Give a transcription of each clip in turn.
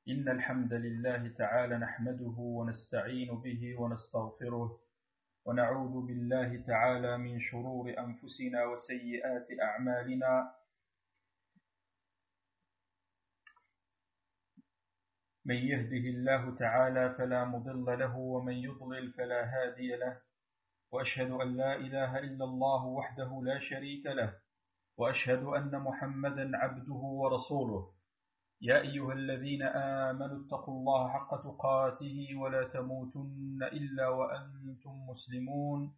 إن الحمد لله تعالى نحمده ونستعين به ونستغفره ونعوذ بالله تعالى من شرور أنفسنا وسيئات أعمالنا. من يهده الله تعالى فلا مضل له ومن يضلل فلا هادي له، وأشهد أن لا إله إلا الله وحده لا شريك له، وأشهد أن محمدا عبده ورسوله. يا أيها الذين آمنوا اتقوا الله حق تقاته ولا تموتن إلا وأنتم مسلمون.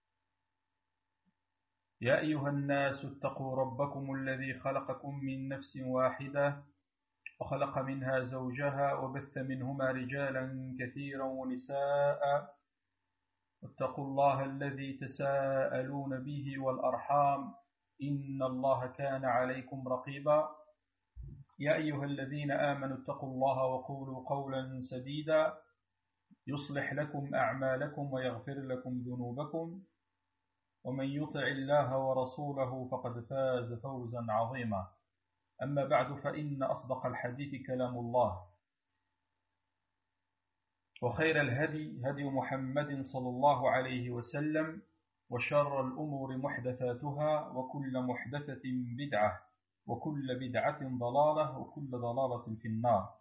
يا أيها الناس اتقوا ربكم الذي خلقكم من نفس واحدة وخلق منها زوجها وبث منهما رجالا كثيرا ونساء، واتقوا الله الذي تساءلون به والأرحام إن الله كان عليكم رقيبا. يا أيها الذين آمنوا اتقوا الله وقولوا قولا سديدا يصلح لكم أعمالكم ويغفر لكم ذنوبكم، ومن يطع الله ورسوله فقد فاز فوزا عظيما. أما بعد، فإن أصدق الحديث كلام الله، وخير الهدي هدي محمد صلى الله عليه وسلم، وشر الأمور محدثاتها، وكل محدثة بدعة، وكل بدعة ضلالة، وكل ضلالة في النار.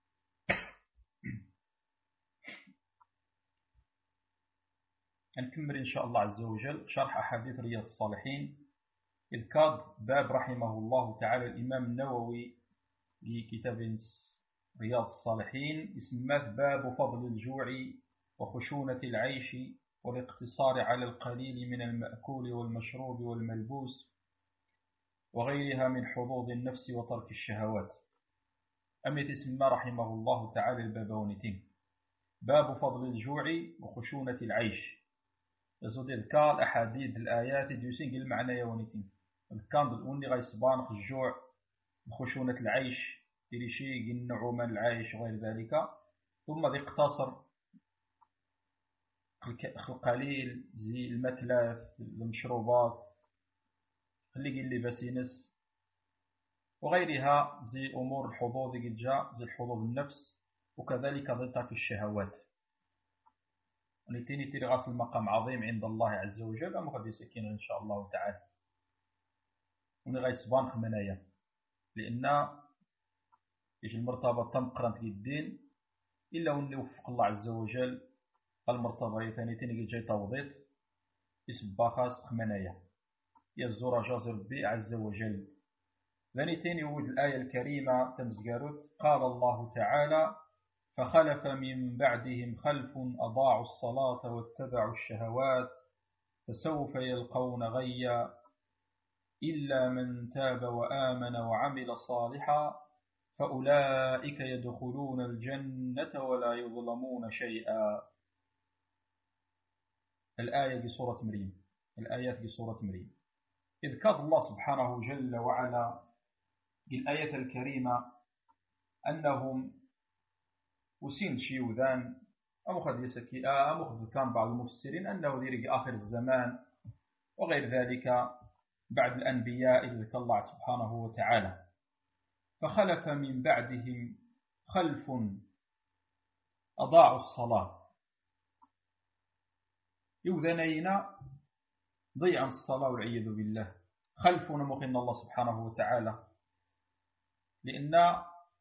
نكمل إن شاء الله عز وجل شرح أحاديث رياض الصالحين. إذ كاد باب رحمه الله تعالى الإمام النووي لكتاب رياض الصالحين اسمه باب فضل الجوع وخشونة العيش والاقتصار على القليل من المأكول والمشروب والملبوس وغيرها من حظوظ النفس وترك الشهوات. أميت اسم رحمه الله تعالى البابونتين باب فضل الجوع وخشونة العيش. يزود إذكار أحاديث الآيات ديوسين قل معنى يونتين الكاند الأولي غيصبان الجوع وخشونة العيش تريشي قل نعوم العيش وغير ذلك، ثم ذي اقتصر القليل زي المتلف المشروبات اللي قل بسينس وغيرها زي أمور الحظوظ قد جاء زي الحظوظ النفس، وكذلك ضد ترك الشهوات. ونتيني تيري غاس المقام عظيم عند الله عز وجل، أما قد يسكن إن شاء الله تعالى ونغاي سبان خمنايا، لأن يجي المرتبة تنقرنت الدين إلا وأن يوفق الله عز وجل المرتبة ثاني تيني قد جاي توضيط اسم باخاس خمنايا يزور جاز ربي عز وجل. ثاني تيني ود الآية الكريمة تمزقارت قال الله تعالى فخلف من بعدهم خلف أضاعوا الصلاة واتبعوا الشهوات فسوف يلقون غيا إلا من تاب وآمن وعمل صالحا فأولئك يدخلون الجنة ولا يظلمون شيئا. الآية في سورة مريم، الآيات في سورة مريم. إذ كاد الله سبحانه جل وعلا بالآية الكريمة أنهم وسين شيوذان أمخذ يسكي أمخذ كان بعض المفسرين أنه ذلك آخر الزمان وغير ذلك بعد الأنبياء إذ الله سبحانه وتعالى. فخلف من بعدهم خلف أضاعوا الصلاة يوذنين ضيعا الصلاة والعياذ بالله. خلفنا مخن الله سبحانه وتعالى لأن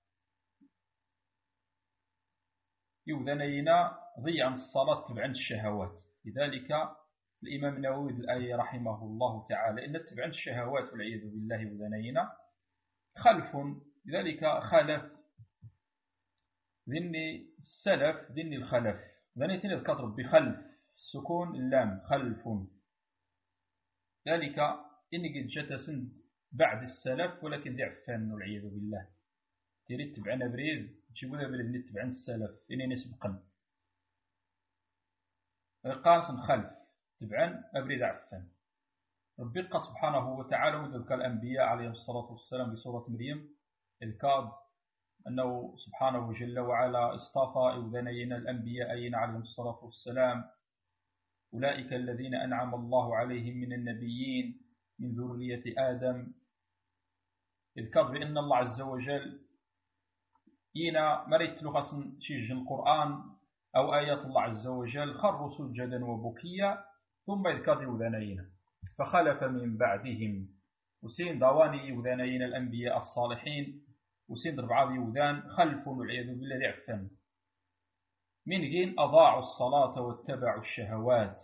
يوذنين ضيعا الصلاة تبعا الشهوات. لذلك الإمام النووي الآية رحمه الله تعالى إن تبعا الشهوات والعياذ بالله يوذنين خلف. لذلك خلف ذني السلف ذني الخلف ذنيتين الكترب بخلف السكون اللام خلف. ذلك إني قد جتسند بعد السلف ولكن ضعفان والعياذ بالله تريد تبعنا بريد تشوفوا ذا بريد تبعنا السلف إني نسبقا قاسم خلف تبعا أبريد عفان. ربي سبحانه وتعالى وذلك الأنبياء عليهم الصلاة والسلام بسورة مريم إذ كاد أنه سبحانه جل وعلا اصطفى إذنين الأنبياء أين عليهم الصلاة والسلام أولئك الذين أنعم الله عليهم من النبيين من ذرية آدم. إذ كاد بأن الله عز وجل إينا مريت لغة شيج القرآن أو آيات الله عز وجل خروا سجدا وبكيا ثم يذكر يوذانين فخلف من بعدهم وسين ضواني يوذانين الأنبياء الصالحين وسين ربعة يوذان خلف والعياذ بالله عفن من جين أضاعوا الصلاة واتبعوا الشهوات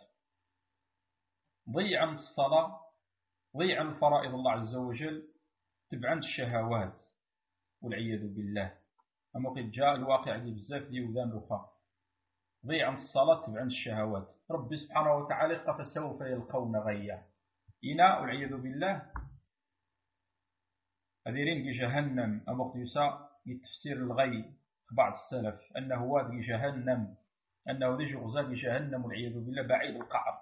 ضيعا الصلاة ضيعا فرائض الله عز وجل تبعا الشهوات والعياذ بالله أما قد جاء الواقع بزاف يوذان رفا ضيعا الصلاة تبعا الشهوات ربي سبحانه وتعالى فسوف يلقون غيا إنا والعياذ بالله أذيرين جهنم أما قد يساء لتفسير الغي بعض السلف أنه وادي جهنم أنه ذي غزال جهنم والعياذ بالله بعيد القعر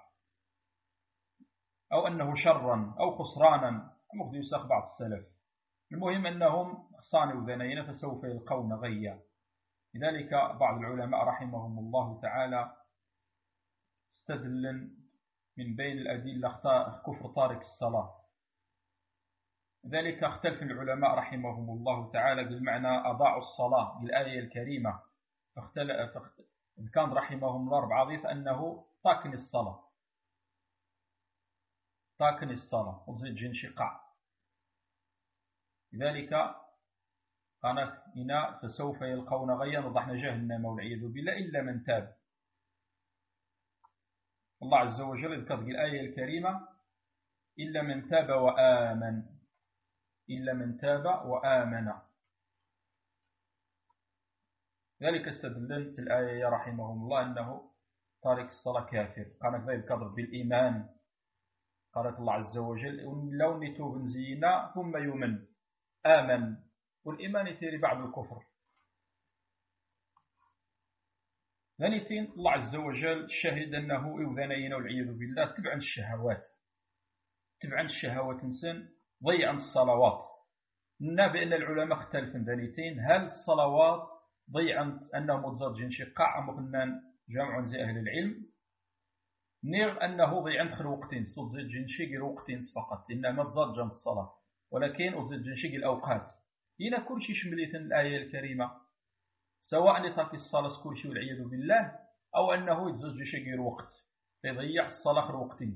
أو أنه شرا أو خسرانا مقد يساق بعض السلف المهم أنهم خصان وذنين فسوف يلقون غيا لذلك بعض العلماء رحمهم الله تعالى استدل من بين الأدلة كفر تارك الصلاة ذلك اختلف العلماء رحمهم الله تعالى بالمعنى أضاعوا الصلاة بالآية الكريمة كان رحمهم الله بعضيث أنه تاكن الصلاة وتزيد انشقاع لذلك قالت إنا فسوف يلقون غيا وضحنا جهنم والعياذ بالله إلا من تاب الله عز وجل يذكر في الآية الكريمة إلا من تاب وآمن ذلك استدلت الآية رحمهم الله أنه تارك الصلاة كافر قالت ذلك يذكر بالإيمان قالت الله عز وجل لو نتوب زينا ثم يؤمن آمن والإيمان يثير بعد الكفر ثانيتين الله عز وجل شهد أنه يوذنين والعياذ بالله تبعا الشهوات إنسان ضيعا الصلوات بأن العلماء اختلفوا ثانيتين هل الصلوات ضيعا أنه متزاد انشقاع أم قلنا جمع زي أهل العلم نير أنه ضيعا دخل وقتين صوت زيد جنشيق وقتين فقط إنما تزاد جنب الصلاة ولكن وتزيد جنشيق الأوقات هنا كل شيء شمليت الآية الكريمة سواء لترك الصلاة كل شيء والعياذ بالله أو أنه يتزاد جنشيق الوقت يضيع الصلاة وقتين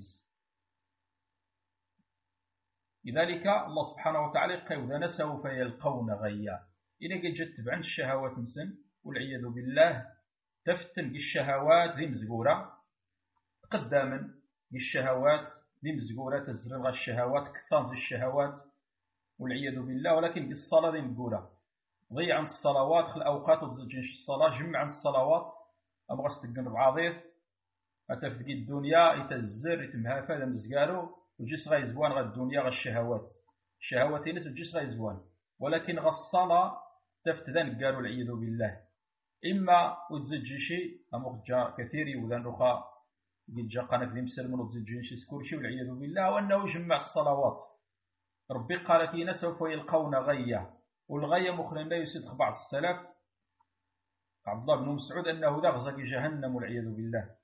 لذلك الله سبحانه وتعالى قيل سوف يلقون غيا إذا جت تبعن الشهوات نسن والعياذ بالله تفتن الشهوات ذي مزقورة قداما الشهوات ذي مزقورة تزرغ الشهوات كثان الشهوات والعياذ بالله ولكن الصلاة ذي مزقورة ضيع عن الصلوات خل أوقات وتزجنش الصلاة جمع عن الصلوات أبغى استقن بعضيث أتفقي الدنيا يتزر يتمهافا ذا مزقارو وجيس غا يزوان غا الدنيا غا الشهوات ناس وجيس غا يزوان ولكن غا الصلاة تفتذن قالوا العياذ بالله إما وتزجي شيء أمغ كثير يوذن رخاء قد جا قناة ذي مسلم وتزجي شيء سكورشي والعياذ بالله وأنه جمع الصلوات ربي قال فينا سوف يلقون غيا والغيا مخلن لا يصدق بعض السلف عبد الله بن مسعود أنه ذا غزق جهنم والعياذ بالله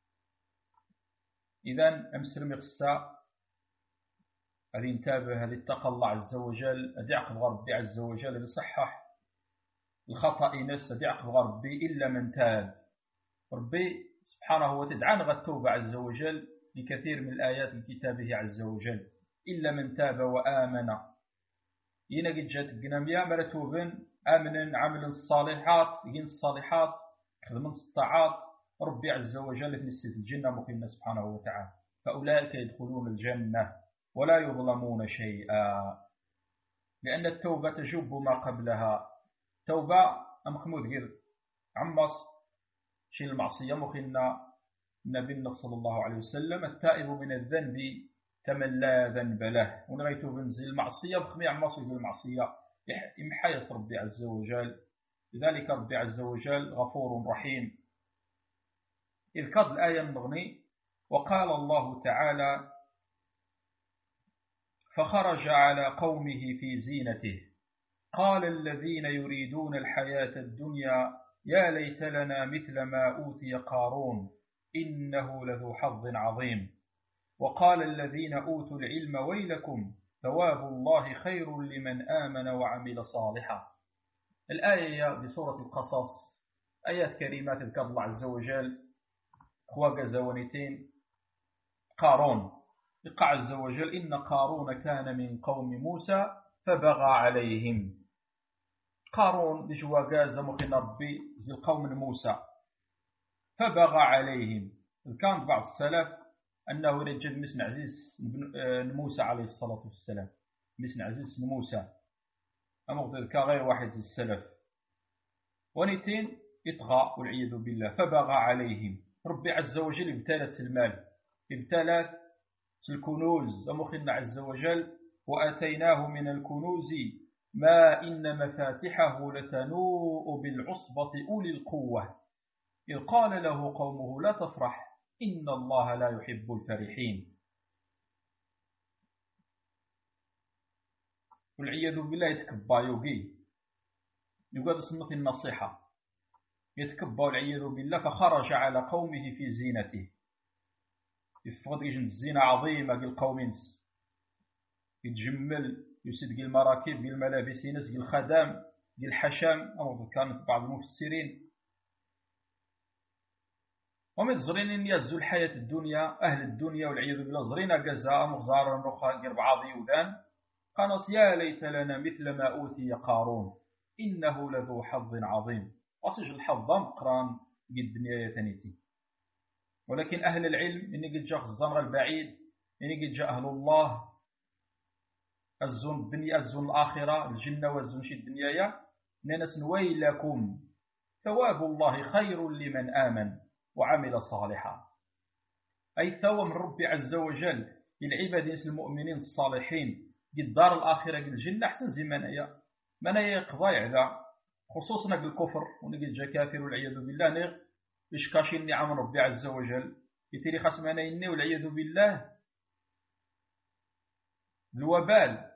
إذن أمسلم يقصى هذه انتبه هذه اتقى الله عز وجل هذه عقب ربي عز وجل هذه صحح الخطأ نفس هذه عقب ربي إلا من تاب ربي سبحانه وتعالى غتوب عز وجل لكثير من الآيات من كتابه عز وجل إلا من تاب وآمن إنا قد جات الجنامية مرتوبا آمنا عمل الصالحات يجين الصالحات خدمة الطاعات ربي عز وجل في نسيت الجنة مقيمة سبحانه وتعالى فأولئك يدخلون الجنة ولا يظلمون شيئا لأن التوبة تجب ما قبلها توبة أمخمود غير عمص شيء المعصية مخينا النبي صلى الله عليه وسلم التائب من الذنب كمن لا ذنب له ونغيتو بنزل المعصية بخمي عمص المعصية يمحيص ربي عز وجل لذلك ربي عز وجل غفور رحيم إذ كاد الآية المغني وقال الله تعالى فخرج على قومه في زينته قال الذين يريدون الحياة الدنيا يا ليت لنا مثل ما أوتي قارون إنه لذو حظ عظيم وقال الذين أوتوا العلم ويلكم ثواب الله خير لمن آمن وعمل صالحا الآية بسورة القصص آيات كريمات تذكر الله عز وجل خواقة زوانيتين قارون يقع عز وجل إن قارون كان من قوم موسى فبغى عليهم. قارون بجواقة زمقين ربي زي القوم موسى فبغى عليهم. كان بعض السلف أنه يرجل مسن عزيز موسى عليه الصلاة والسلام، مسن عزيز موسى أمغض غير واحد السلف ونيتين يطغى والعياذ بالله فبغى عليهم. ربي عز وجل ابتلت المال، ابتلت الكنوز أمخنا عز وجل وآتيناه من الكنوز ما إن مفاتحه لتنوء بالعصبة أولي القوة إذ قال له قومه لا تفرح إن الله لا يحب الفرحين. والعياذ بالله يتكبى يوقي يقول سمت النصيحة يتكبى والعياذ بالله فخرج على قومه في زينته يفقد الزينة عظيمة للقوم يتجمل يسد المراكب الملابس ينس الخدام الحشام أو كانت بعض المفسرين ومن زرين إن يزو الحياة الدنيا أهل الدنيا والعياذ بالله زرين جزاء مغزار النخا قرب ذيودان قالت يا ليت لنا مثل ما أوتي قارون إنه لذو حظ عظيم. وصج الحظ مقران قد الدنيا تنيتي. ولكن أهل العلم إن قد جاء الزمر البعيد إن قد جاء أهل الله الزون الدنيا الزون الآخرة الجنة والزون شي الدنيا ننس ويلكم ثواب الله خير لمن آمن وعمل صالحا. أي ثواب من ربي عز وجل للعباد المؤمنين الصالحين قد دار الآخرة قد الجنة أحسن زي من يقضي على خصوصا بالكفر ونقل جا كافر والعياذ بالله نغ إشكاشي النعم ربي عز وجل يتري خصمنا إني والعياذ بالله الوبال.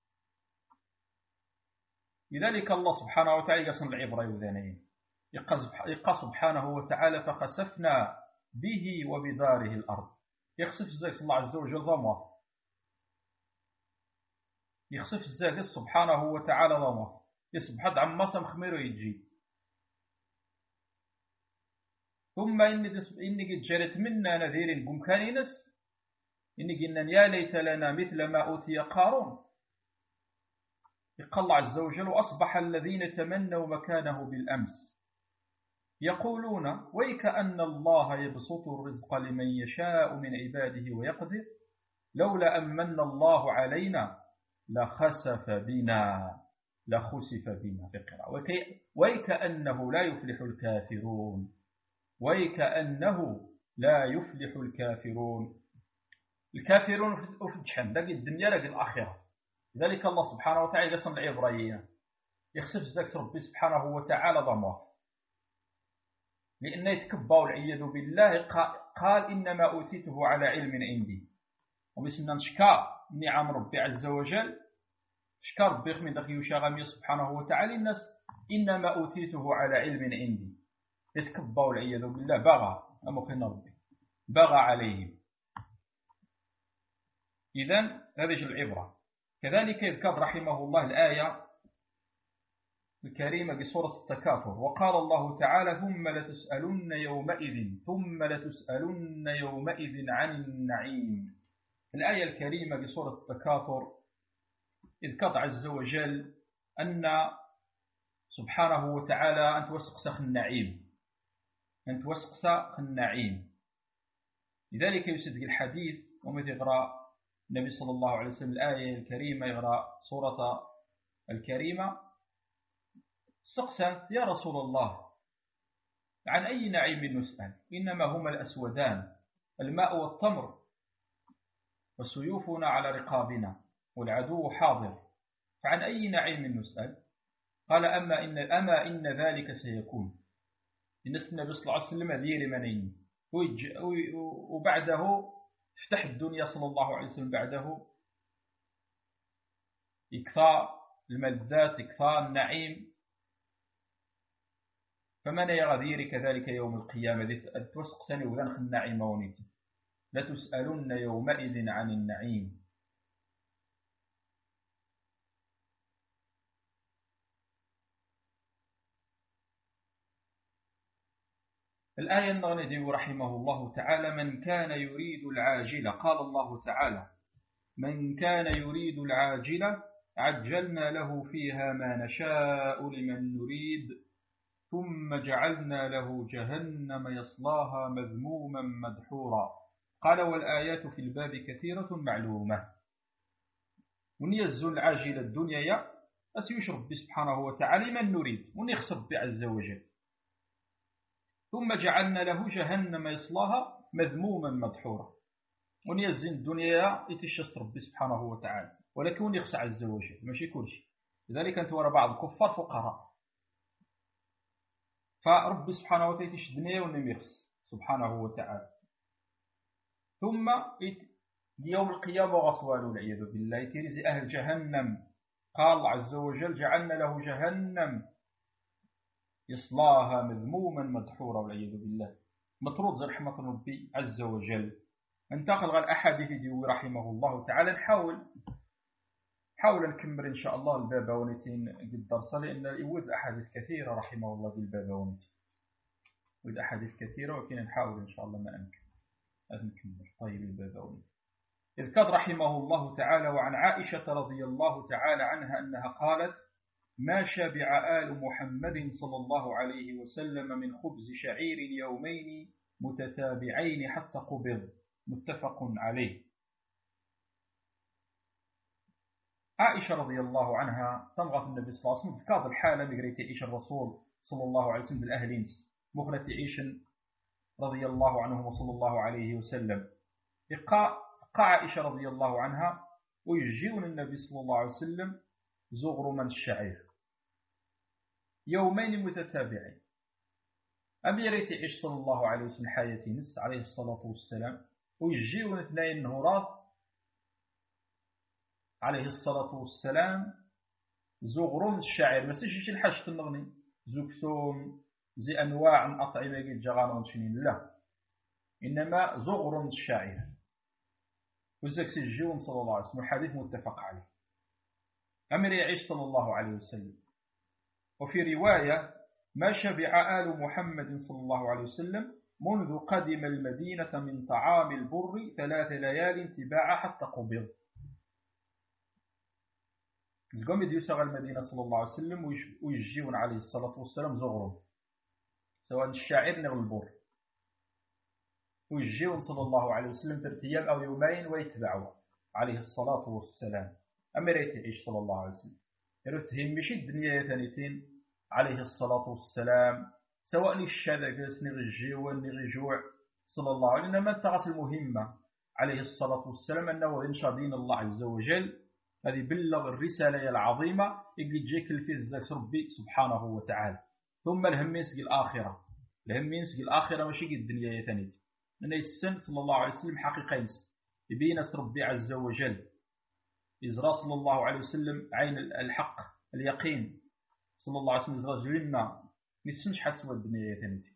لذلك الله سبحانه وتعالى يقصن العبرة يوذانين يقى سبحانه وتعالى فخسفنا به وبداره الأرض. يخسف الزاك الله عز وجل ضمه يخسف الزاك سبحانه وتعالى ضمه يصبح حد عما سمخمير ويجي ثم إني قد جرت منا نذير بمكانينس إني قلنا يا ليت لنا مثل ما أوتي قارون. يقال الله عز وجل وأصبح الذين تمنوا مكانه بالأمس يقولون ويكأن الله يبسط الرزق لمن يشاء من عباده ويقدر لولا أمن الله علينا لخسف بنا في قراءة ويكأنه لا يفلح الكافرون ويكأنه لا يفلح الكافرون. الكافرون في الجحيم لقي الدنيا لقي الآخرة. لذلك الله سبحانه وتعالى قسم العبرية يخسف زاك ربي سبحانه وتعالى ضمه لأنه يتكبى والعياذ بالله قال إنما أوتيته على علم عندي. ومثلنا نشكى نعم ربي عز وجل شكى ربي من دخل يشاغمي سبحانه وتعالى الناس إنما أوتيته على علم عندي يتكبى والعياذ بالله بغى أمخنا ربي بغى عليهم. إذن هذه العبرة. كذلك يذكر رحمه الله الآية الكريمة بسورة التكاثر وقال الله تعالى ثم لتسألن يومئذ عن النعيم. الآية الكريمة بسورة التكاثر يذكر عز وجل أن سبحانه وتعالى أن توسق النعيم لذلك يصدق الحديث ومثل يقرأ النبي صلى الله عليه وسلم الآية الكريمة يقرأ سورة الكريمة سقسا يا رسول الله عن أي نعيم نسأل إنما هما الأسودان الماء والتمر وسيوفنا على رقابنا والعدو حاضر فعن أي نعيم نسأل قال أما إن ذلك سيكون الناس النبي صلى الله عليه وسلم ذير منين وبعده افتح الدنيا صلى الله عليه وسلم بعده إكثار الملذات إكثار النعيم فمن يغذير كذلك يوم القيامة توسق سني وذنخ النعيم ونيت لتسألن يومئذ عن النعيم. الآية النغندي رحمه الله تعالى: من كان يريد العاجلة، قال الله تعالى: من كان يريد العاجلة عجلنا له فيها ما نشاء لمن نريد ثم جعلنا له جهنم يصلاها مذموما مدحورا. قال: والآيات في الباب كثيرة معلومة. ونيزل العاجلة الدنيا أسيشرب سبحانه وتعالى من نريد ونخصب عز وجل، ثم جعلنا له جهنم يصلاها مذموما مدحورا. ونيزن الدنيا يتشست ربي سبحانه وتعالى، ولكن يخص عز وجل ماشي كل شيء. لذلك أنت وراء بعض الكفار فقراء، فربي سبحانه وتعالى يتش الدنيا ونم يخص سبحانه وتعالى. ثم يوم القيامة غصوان والعياذ بالله يترزي أهل جهنم. قال الله عز وجل: جعلنا له جهنم يصلاها مذموما مدحورا والعياذ بالله، مطرود زي رحمة ربي عز وجل. انتقل غير الأحاديث ديوي رحمه الله تعالى. نحاول نكمل إن شاء الله البابونتين قد درس، لأن يود أحاديث كثيرة رحمه الله دي البابونتين، يود أحاديث كثيرة، ولكن نحاول إن شاء الله ما أمكن نكمل. طيب البابونتين إذ كاد رحمه الله تعالى: وعن عائشة رضي الله تعالى عنها أنها قالت: ما شبع آل محمد صلى الله عليه وسلم من خبز شعير يومين متتابعين حتى قبض، متفق عليه. عائشة رضي الله عنها تمغى النبي صلى الله عليه وسلم كاد الحالة مقريت عيش الرسول صلى الله عليه وسلم الأهلين مخلة عيش رضي الله عنهم صلى الله عليه وسلم. قا عائشة رضي الله عنها ويجيون النبي صلى الله عليه وسلم زغر من الشعير يومين متتابعين. أميريت عيش صلى الله عليه وسلم حياة نس عليه الصلاة والسلام، ويجيون اثنين نهورات عليه الصلاة والسلام زغر من الشعير. ما سيجيش الحاجة النغني زكسوم زي أنواع من أطعمة جغان ونشنين، لا، إنما زغر من الشعير. وزاك سيجيون صلى الله عليه وسلم، حديث متفق عليه. أمر يعيش صلى الله عليه وسلم. وفي رواية: ما شبع آل محمد صلى الله عليه وسلم منذ قدم المدينة من طعام البر 3 ليال تباعا حتى قبض. القوم يديوسوا المدينة صلى الله عليه وسلم ويجيون عليه الصلاة والسلام زغرهم، سواء الشاعر أو البر، ويجيون صلى الله عليه وسلم 3 أيام أو يومين ويتبعوا عليه الصلاة والسلام. أما ريت يعيش صلى الله عليه وسلم يرتهم مشي الدنيا ثانيتين عليه الصلاة والسلام، سواء الشادقس نغجيو نغجوع صلى الله عليه وسلم. إنما التغس المهمة عليه الصلاة والسلام أنه ينشر دين الله عز وجل، هذه بلغ الرسالة العظيمة اللي تجيك الفيزاكس ربي سبحانه وتعالى. ثم الهم ينسق الآخرة، الهم ينسق الآخرة ماشي الدنيا ثانيتين. من السن صلى الله عليه وسلم حقيقة ينس يبين ربي عز وجل إزراء صلى الله عليه وسلم عين الحق اليقين صلى الله عليه وسلم إزراء جلنا نسنش حتى الدنيا ثانيتين.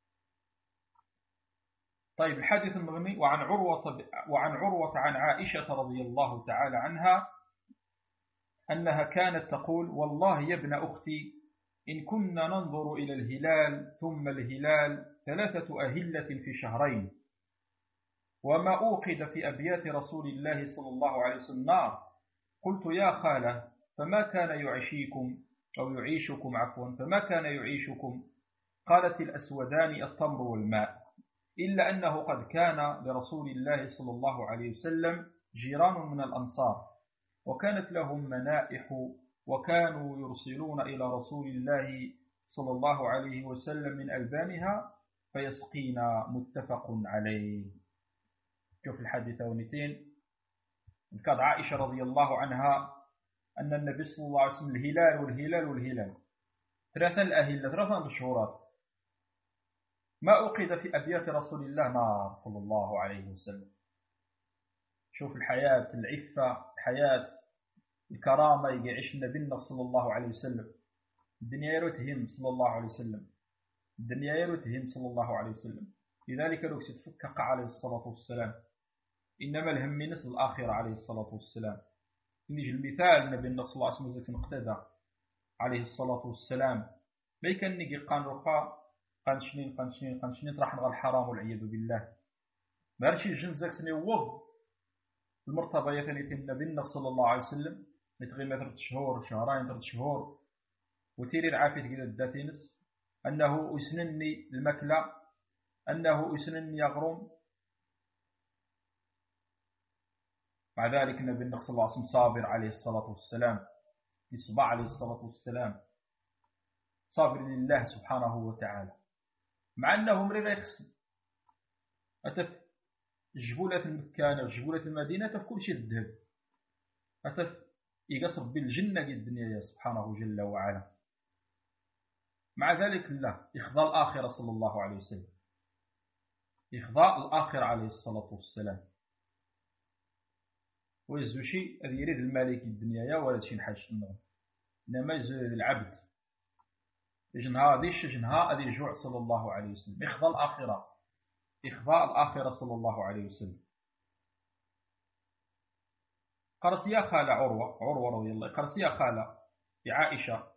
طيب الحديث المغني: وعن عروة عن عائشة رضي الله تعالى عنها أنها كانت تقول: والله يا ابن أختي إن كنا ننظر إلى الهلال ثم الهلال 3 أهلة في شهرين، وما أوقد في أبيات رسول الله صلى الله عليه وسلم نار. قلت: يا خالة فما كان يعيشكم أو يعيشكم عفوا فما كان يعيشكم؟ قالت: الأسودان التمر والماء، إلا أنه قد كان لرسول الله صلى الله عليه وسلم جيران من الأنصار، وكانت لهم منائح، وكانوا يرسلون إلى رسول الله صلى الله عليه وسلم من ألبانها فيسقينا، متفق عليه. شوف الحديثة ونتين. ذكر عائشة رضي الله عنها أن النبي صلى الله عليه وسلم الهلال والهلال والهلال 3 الأهلة 3 مشهورات، ما أوقد في أبيات رسول الله نار صلى الله عليه وسلم. شوف الحياة العفة، الحياة الكرامة يعيش النبي صلى الله عليه وسلم. الدنيا يرتهم صلى الله عليه وسلم، الدنيا يرتهم صلى الله عليه وسلم. لذلك لو ستفكك عليه الصلاة والسلام، إنما الهم نسل الآخرة عليه الصلاة والسلام. نيجي المثال النبي صلى الله عليه وسلم اقتدى عليه الصلاة والسلام، ما كان نيجي قان رقا قنشنين راح نغى الحرام والعياذ بالله. مارشي الجنزك سنيوض المرتبة يثني النبي صلى الله عليه وسلم نتغي 3 شهور شهرين 3 شهور وتيري العافية كذا الداتينس أنه يسنني المكلة أنه يسنني يغرم. مع ذلك النبي صلى الله عليه وسلم صابر عليه الصلاة والسلام، يصبع عليه الصلاة والسلام صابر لله سبحانه وتعالى، مع أنه مريض يخص أتف جبولة المكان جبولة المدينة في كل شيء الذهب أتف يقصر بالجنة الدنيا سبحانه جل وعلا. مع ذلك لا إخضاء الآخرة صلى الله عليه وسلم، إخضاء الآخر عليه الصلاة والسلام. ويزو شيء أذي يريد المالك الدنيا ولا شيء حاجة النظر، إنما يزو العبد جنها ديش جنها أذي الجوع صلى الله عليه وسلم. إخضاء الآخرة، إخضاء الآخرة صلى الله عليه وسلم. قالت يا خالة عروة رضي الله، قالت يا خالة يا عائشة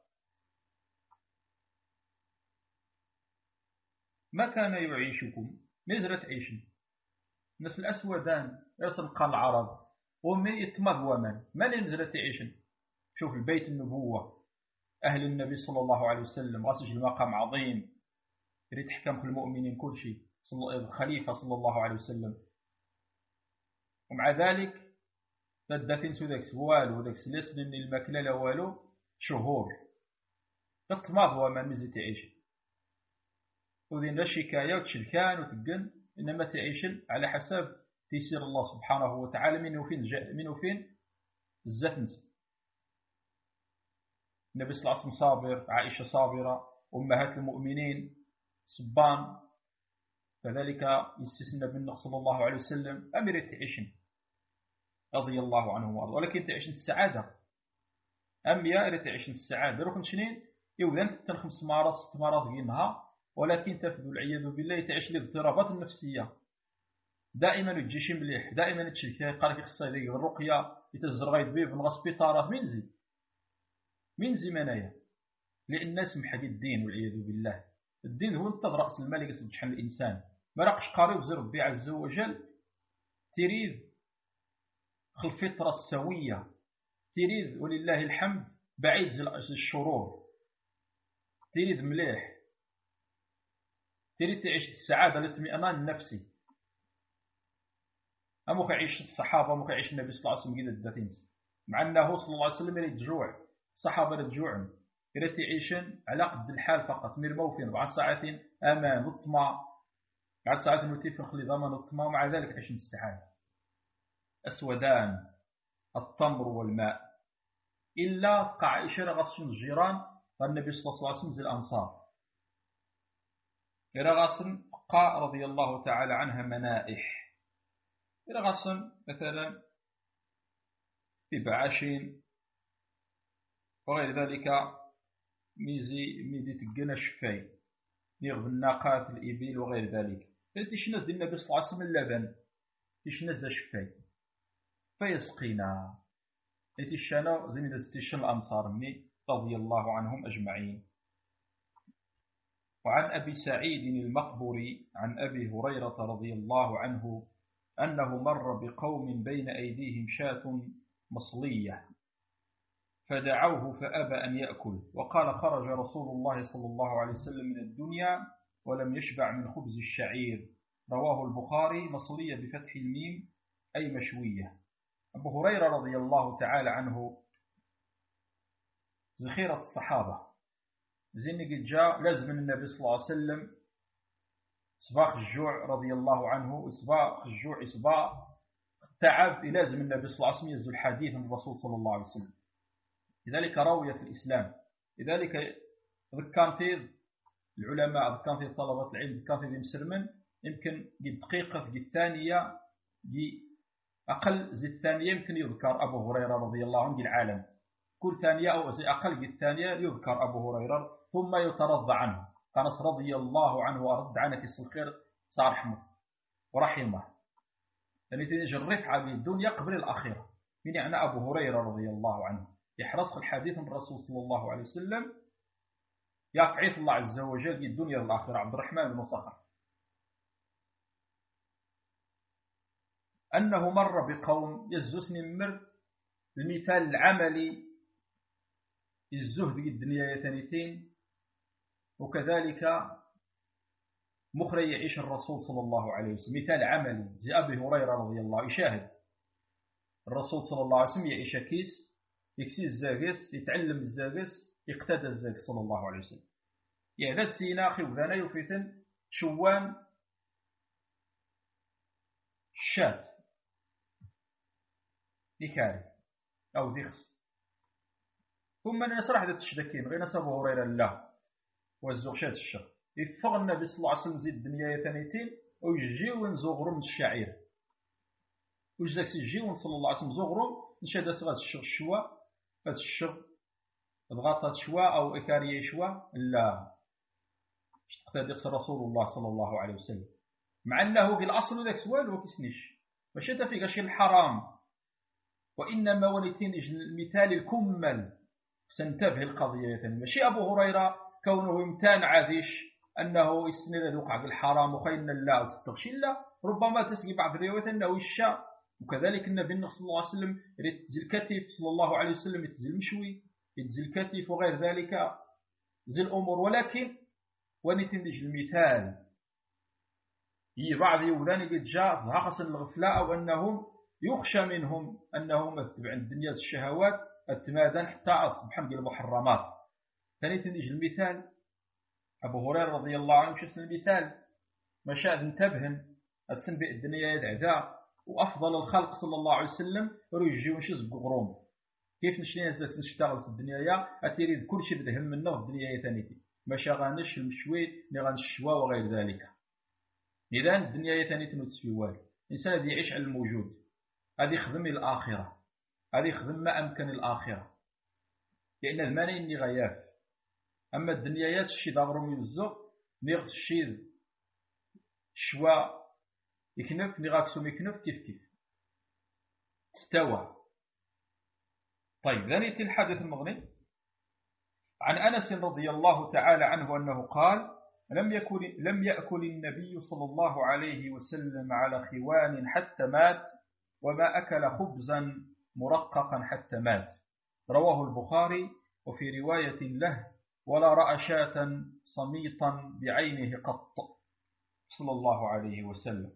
ما كان يعيشكم نزرة عيش الناس الأسودان يصل قال العرب ومن يتمض من نزرة عيش. شوف البيت النبوة أهل النبي صلى الله عليه وسلم غاسج المقام عظيم يريد حكم في المؤمنين كل شيء الخليفة صلى الله عليه وسلم. ومع ذلك تدفن سوداك سوالو وداك سلسل من المكلة والو شهور تتمض ومن مزي تعيش وذين الشكاية وتشلكان وتقن، إنما تعيش على حسب تيسير الله سبحانه وتعالى. من وفين الزفنس. النبي صلى الله عليه وسلم صابر، عائشة صابرة، أمهات المؤمنين صبان، فذلك يستثنى بالنبي صلى الله عليه وسلم أمير تعيشن رضي الله عنه وارضاه. ولكن تعيشن السعادة أم يا تعيشن السعادة ركن شنين يوذن تتن 5 مرات 6 مرات غينها، ولكن تفذو العياذ بالله تعيش الاضطرابات النفسية دائما تجيش مليح، دائما تشري قالك خصها ديك الرقية يتزرغ يدبيب من غسبيطارات من زي منايا، لأن الناس محق الدين والعياذ بالله. الدين هو انتظر رأس المال يقصد شحن الإنسان ما راقش قارب زي ربي عز وجل تريد الفطرة السوية، تريد ولله الحمد بعيد زي الشرور، تريد مليح، تريد تعيش السعادة الاطمئنان النفسي. أمو كيعيش الصحابة أمو كيعيش النبي صلى الله عليه وسلم قيد الداتينس، مع أنه صلى الله عليه وسلم يريد جوع الصحابة يريد جوع يريد تعيشن على قد الحال فقط مير موفين 4 ساعات أمان الطمع 4 ساعات نوتيف نخلي ضمان الطمع، ومع ذلك عيشن السعادة. أسودان التمر والماء إلا قع عائشة غصن الجيران والنبي صلى الله عليه وسلم زي الأنصار إلى غصن قاء رضي الله تعالى عنها منائح إلى غصن مثلا في بعاشين وغير ذلك ميزي تقنا شفاي يغب الناقات الإبل وغير ذلك. تيشنز دي النبي صلى الله عليه وسلم اللبن تيشنز دا شفاي فيسقينا تيشانا زين دستيشن الأنصار مني رضي الله عنهم أجمعين. وعن أبي سعيد المقبري عن أبي هريرة رضي الله عنه أنه مر بقوم بين أيديهم شاة مصلية فدعوه فأبى أن يأكل، وقال خرج رسول الله صلى الله عليه وسلم من الدنيا ولم يشبع من خبز الشعير. رواه البخاري مصلية بفتح الميم أي مشوية. أبو هريرة رضي الله تعالى عنه ذخيرة الصحابة زين قد جاء لازم النبي صلى الله عليه وسلم صباح الجوع رضي الله عنه، صباح الجوع صباح تعب لازم النبي صلى الله عليه وسلم ينزل الحديث عن الرسول صلى الله عليه وسلم. لذلك راوية الإسلام، لذلك ذكان في العلماء ذكان في طلبة العلم ذكان في مسرمن يمكن دقيقة في الثانية أقل زي الثانية يمكن يذكر أبو هريرة رضي الله عنه العالم كل ثانية أو زي أقل الثانية يذكر أبو هريرة ثم يترضى عنه قنص رضي الله عنه وأرد عنك الخير صار رحمه ورحمه، يعني تنجي الرفعة بالدنيا قبل الأخيرة. من يعني أبو هريرة رضي الله عنه يحرص الحديث من الرسول صلى الله عليه وسلم يقعث الله عز وجل الدنيا والآخرة. عبد الرحمن بن صخر أنه مر بقوم يزوسني مر المثال العملي الزهد الدنيا ثانيتين، وكذلك مخرج يعيش الرسول صلى الله عليه وسلم مثال عملي زي أبي هريرة رضي الله يشاهد الرسول صلى الله عليه وسلم يعيش كيس يكسي الزاقس يتعلم الزاقس يقتدى الزاقس صلى الله عليه وسلم يعدد سيناخي وذانا يفتن شوان الشات يكاري أو ذيخس ثم نصرح ذات الشدكين غير نسب هريرة الله والزغشات الشر يفغ النبي صلى الله عليه وسلم زيد الدنيا ثانيتين ويجيون زغرم الشعير وجزاك يجيون صلى الله عليه وسلم زغرم نشاد صغات الشغ الشوا هذا الشغ الغطات شوا أو إكارية شوا لا اقتدى رسول الله صلى الله عليه وسلم مع أنه في الأصل ذاك سوال وكسنيش ماشي هذا في شيء الحرام، وإنما ولتين المثال الكمل سنتبه القضية. ماشي أبو هريرة كونه امتان عذيش أنه يسند وقع بالحرام وخيرنا الله وتتغشي لا، ربما تسقي بعض الروايات أنه الشاء. وكذلك النبي صلى الله عليه وسلم يتزل الكتف صلى الله عليه وسلم يتزل المشوي يتزل الكتف وغير ذلك زي الأمور. ولكن ونتندج المثال بعض يوذان قد جاء ظهقص الغفلاء أو أنهم يخشى منهم أنهم اتبع الدنيا الشهوات التمادن حتى أصبح من المحرمات. ثاني تندج المثال أبو هريرة رضي الله عنه شو اسم المثال مشاهد انتبهن السنبئ الدنيا يدعدا وأفضل الخلق صلى الله عليه وسلم ريجيون شي زقغروم كيف نشتي نشتغل في الدنيا يا أتريد كل شيء بدهم منه في الدنيا ثانيتي ماشي غانش المشوي نغنشوا وغير ذلك. إذا الدنيا ثانيتي نتسفي والو الإنسان الذي يعيش على الموجود هذه يخدم الآخرة هذه يخدم ما أمكن الآخرة لأن المانع إني غياف. أما الدنيا يات الشي ضغرم يوزق نيغ الشي شوا يكنف نيغاكسوم يكنف كيف استوى. طيب ذانيتي الحدث المغني عن أنس رضي الله تعالى عنه أنه قال لم يأكل النبي صلى الله عليه وسلم على خوان حتى مات وما أكل خبزا مرققا حتى مات. رواه البخاري. وفي رواية له ولا رأى شاة صميطا بعينه قط صلى الله عليه وسلم.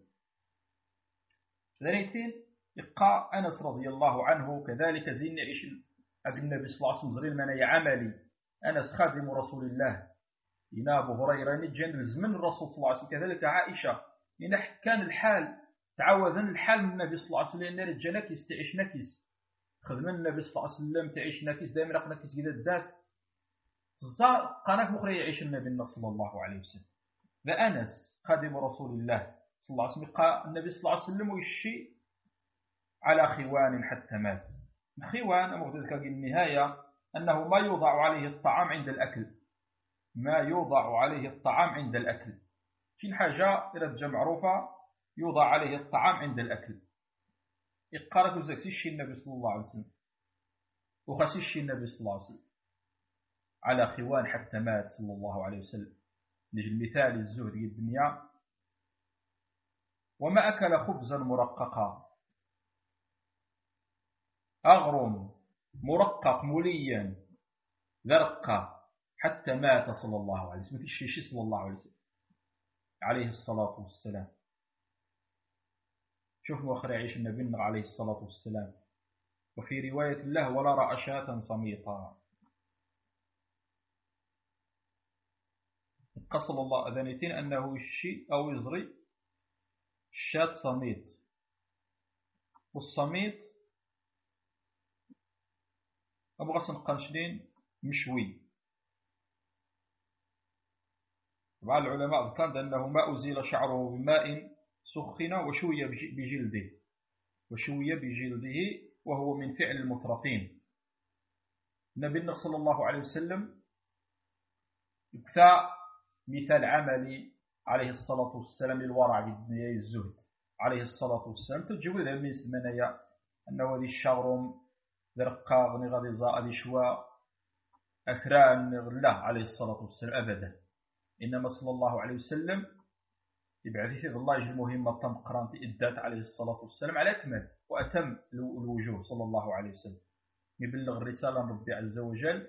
ذنيتين إقاء أنس رضي الله عنه كذلك زين عيش أبي النبي صلى الله عليه وسلم زغير من يعملي أنس خادم رسول الله إن أبو هريرة نجن زمن الرسول صلى الله عليه وسلم كذلك عائشة إن كان الحال تعوذن الحال من النبي صلى الله عليه وسلم لأن رجع نكس تعيش نكس خدم النبي صلى الله عليه وسلم تعيش نكس دائما رق نكس كذا الذات قناة مخرى يعيش النبي صلى الله عليه وسلم. فأنس خادم رسول الله صلى الله عليه وسلم قال النبي صلى الله عليه وسلم ويشي على خوان حتى مات. الخوان مغدد النهاية أنه ما يوضع عليه الطعام عند الأكل ما يوضع عليه الطعام عند الأكل في حاجة إلى الجمع معروفة يوضع عليه الطعام عند الأكل إقارة زكسيش النبي صلى الله عليه وسلم وخسيش النبي صلى الله عليه وسلم على خوان حتى مات صلى الله عليه وسلم. نجي مثال الزهد الدنيا وما أكل خبزا مرققا أغرم مرقق مليا ذرقا حتى مات صلى الله عليه وسلم. في الشيشي صلى الله عليه وسلم عليه الصلاة والسلام. شوف مؤخر يعيش النبي عليه الصلاة والسلام. وفي رواية الله ولا رأى شاة صميطا قصل الله أذنتين أنه الشيء أو يزري الشاة صميط والصميط أبو غسن قنشدين مشوي. بعض العلماء ذكر أنه ما أزيل شعره بماء سخن وشوي بجلده وهو من فعل المترفين. النبي صلى الله عليه وسلم يكثى مثال عملي عليه الصلاة والسلام الورع بالدنيا الزهد عليه الصلاة والسلام تجوز من سمنايا أنه هذه الشغرم ذرقا غني غادي زا هذه شوا أكران الله عليه الصلاة والسلام أبدا، إنما صلى الله عليه وسلم يبعث في الله يجي المهمة تم قرانت إدات عليه الصلاة والسلام على أكمل وأتم الوجوه صلى الله عليه وسلم، يبلغ الرسالة من ربي عز وجل،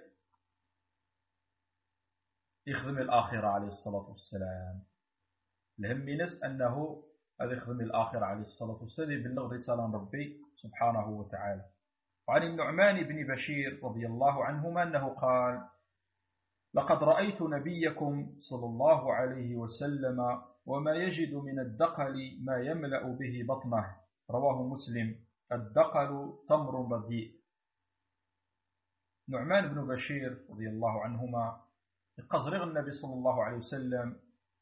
يخدم الآخرة عليه الصلاة والسلام. الهم نس أنه هذا يخدم الآخرة عليه الصلاة والسلام، يبلغ رسالة من ربي سبحانه وتعالى. وعن النعمان بن بشير رضي الله عنهما أنه قال: لقد رأيت نبيكم صلى الله عليه وسلم وما يجد من الدقل ما يملأ به بطنه، رواه مسلم. الدقل تمر رديء. نعمان بن بشير رضي الله عنهما يقصرغ النبي صلى الله عليه وسلم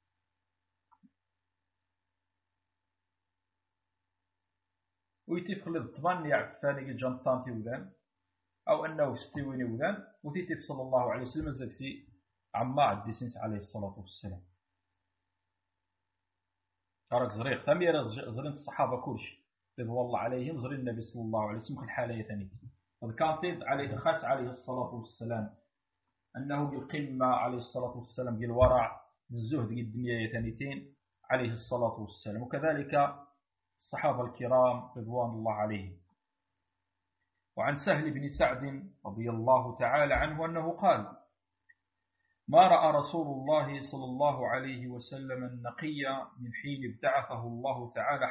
ويتفق للطبان يعفاني جنطان تيودان أو أنه ستيويني ودان وتيتف صلى الله عليه وسلم الزكسي عما عدي سنس عليه الصلاة والسلام. أراك زريق تمير زرين الصحابة كلش رضوان الله عليهم، زرين النبي صلى الله عليه وسلم في الحالة ثانية وكانت عليه خاص عليه الصلاة والسلام أنه بالقمة عليه الصلاة والسلام بالورع الزهد الدنيا ثانيتين عليه الصلاة والسلام، وكذلك الصحابة الكرام رضوان الله عليهم. وعن سهل بن سعد رضي الله تعالى عنه أنه قال: ما رأى رسول الله صلى الله عليه وسلم النقي من حين ابتعثه الله تعالى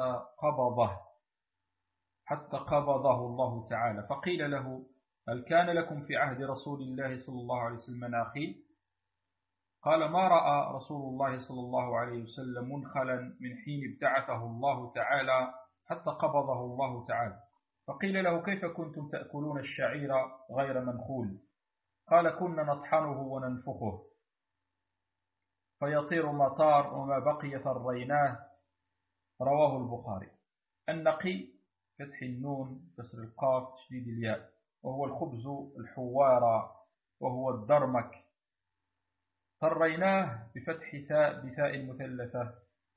حتى قبضه الله تعالى، فقيل له: هل كان لكم في عهد رسول الله صلى الله عليه وسلم مناخي؟ قال: ما رأى رسول الله صلى الله عليه وسلم منخلا من حين ابتعثه الله تعالى حتى قبضه الله تعالى. فقيل له: كيف كنتم تأكلون الشعير غير منخول؟ قال: كنا نطحنه وننفخه فيطير مطار وما بقي ثريناه، رواه البخاري. النقي فتح النون كسر القاف تشديد الياء، وهو الخبز الحوارى وهو الدرمك. ثريناه بفتح ثاء بثاء مثلثة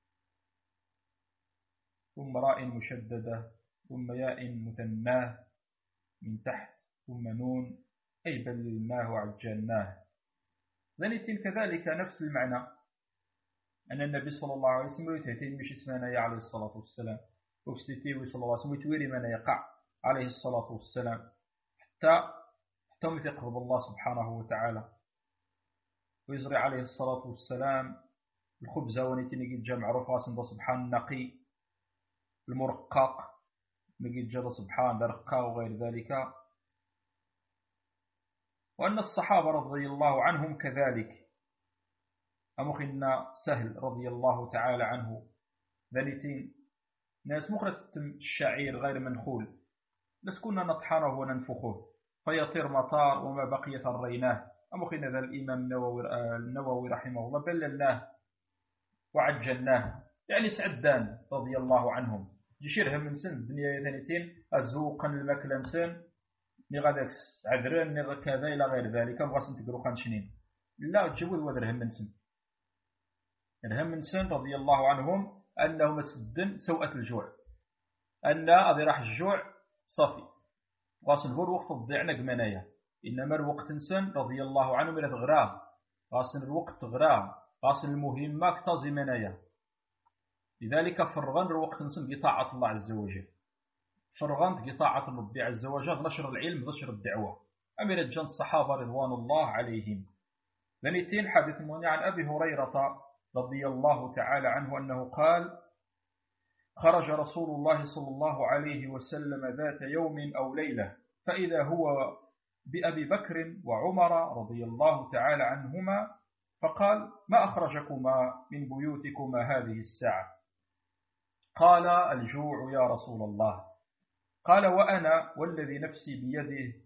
ثم راء مشددة ثم ياء مثناه من تحت ثم نون، أي بللناه وعجلناه. ذلك كذلك نفس المعنى أن النبي صلى الله عليه وسلم يتهتين مش اسمنا عليه الصلاة والسلام وكستيوي صلى الله عليه وسلم يتويري من يقع عليه الصلاة والسلام حتى يقرب الله سبحانه وتعالى ويزرع عليه الصلاة والسلام الخبز ونتين يجي جمع رفاس سبحان النقي المرقق نجي جل سبحان برقا وغير ذلك. وأن الصحابة رضي الله عنهم كذلك، أمخنا سهل رضي الله تعالى عنه ذلتين ناس مخرة الشعير غير منخول، بس كنا نطحنه وننفخه فيطير مطار وما بقي ثريناه. أمخنا ذا الإمام النووي رحمه الله بللناه وعجلناه، يعني سعدان رضي الله عنهم جشيرهم من سن الدنيا ثانيتين أزوقا المكلم سن نغادكس عذران نغ كذا إلى غير ذلك بغاس نتقرو خانشنين لا تجوز وذرهم من سن. الهم من سن رضي الله عنهم أنهم تسدن سوءة الجوع، أن أذي راح الجوع صافي غاس نهور وقت الضيعنا قمنايا، إنما الوقت سن رضي الله عنهم إلى غراه غاس الوقت غراه غاس المهمة كتازي منايا. لذلك فرغان الوقت سن بطاعة الله عز وجل، فرغان بطاعة ربي عز وجل، نشر العلم نشر الدعوة. أمير الجن الصحابة رضوان الله عليهم. ذنيتين حديث مني عن أبي هريرة رضي الله تعالى عنه أنه قال: خرج رسول الله صلى الله عليه وسلم ذات يوم أو ليلة فإذا هو بأبي بكر وعمر رضي الله تعالى عنهما فقال: ما أخرجكما من بيوتكما هذه الساعة؟ قال: الجوع يا رسول الله. قال: وأنا والذي نفسي بيده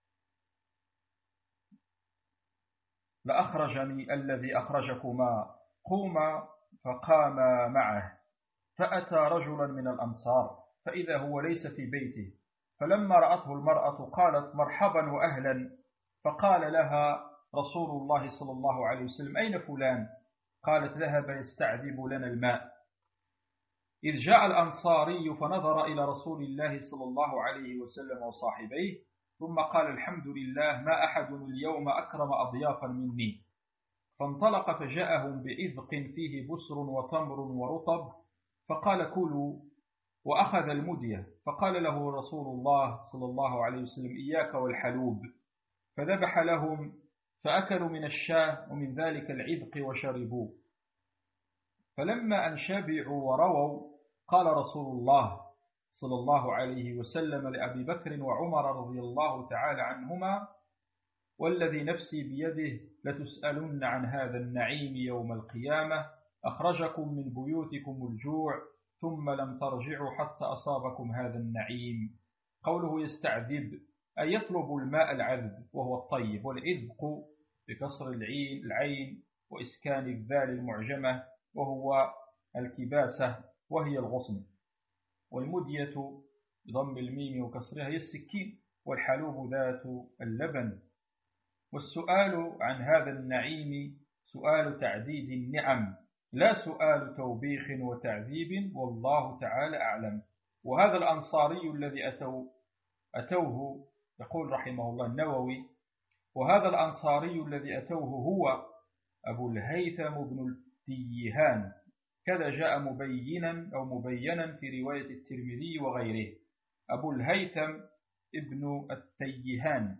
لأخرجني الذي أخرجكما. قوما. فقام معه فأتى رجلا من الأنصار فإذا هو ليس في بيته، فلما رأته المرأة قالت: مرحبا وأهلا. فقال لها رسول الله صلى الله عليه وسلم: أين فلان؟ قالت: ذهب يستعذب لنا الماء. إذ جاء الأنصاري فنظر إلى رسول الله صلى الله عليه وسلم وصاحبيه ثم قال الحمد لله ما أحد اليوم أكرم أضيافا مني. فانطلق فجاءهم بعذق فيه بسر وتمر ورطب فقال كلوا، وأخذ المدية. فقال له رسول الله صلى الله عليه وسلم إياك والحلوب، فذبح لهم فأكلوا من الشاه ومن ذلك العذق وشربوا. فلما أن شبعوا ورووا قال رسول الله صلى الله عليه وسلم لأبي بكر وعمر رضي الله تعالى عنهما والذي نفسي بيده لتسألن عن هذا النعيم يوم القيامة، أخرجكم من بيوتكم الجوع ثم لم ترجعوا حتى أصابكم هذا النعيم. قوله يستعذب أي يطلب الماء العذب وهو الطيب، والعذق بكسر العين وإسكان الذال المعجمة وهو الكباسة وهي الغصن، والمدية بضم الميم وكسرها هي السكين، والحلوب ذات اللبن. والسؤال عن هذا النعيم سؤال تعديد النعم لا سؤال توبيخ وتعذيب، والله تعالى أعلم. وهذا الأنصاري الذي أتوه يقول رحمه الله النووي وهذا الأنصاري الذي أتوه هو أبو الهيثم بن التيهان، كذا جاء مبينا في رواية الترمذي وغيره، أبو الهيثم ابن التيهان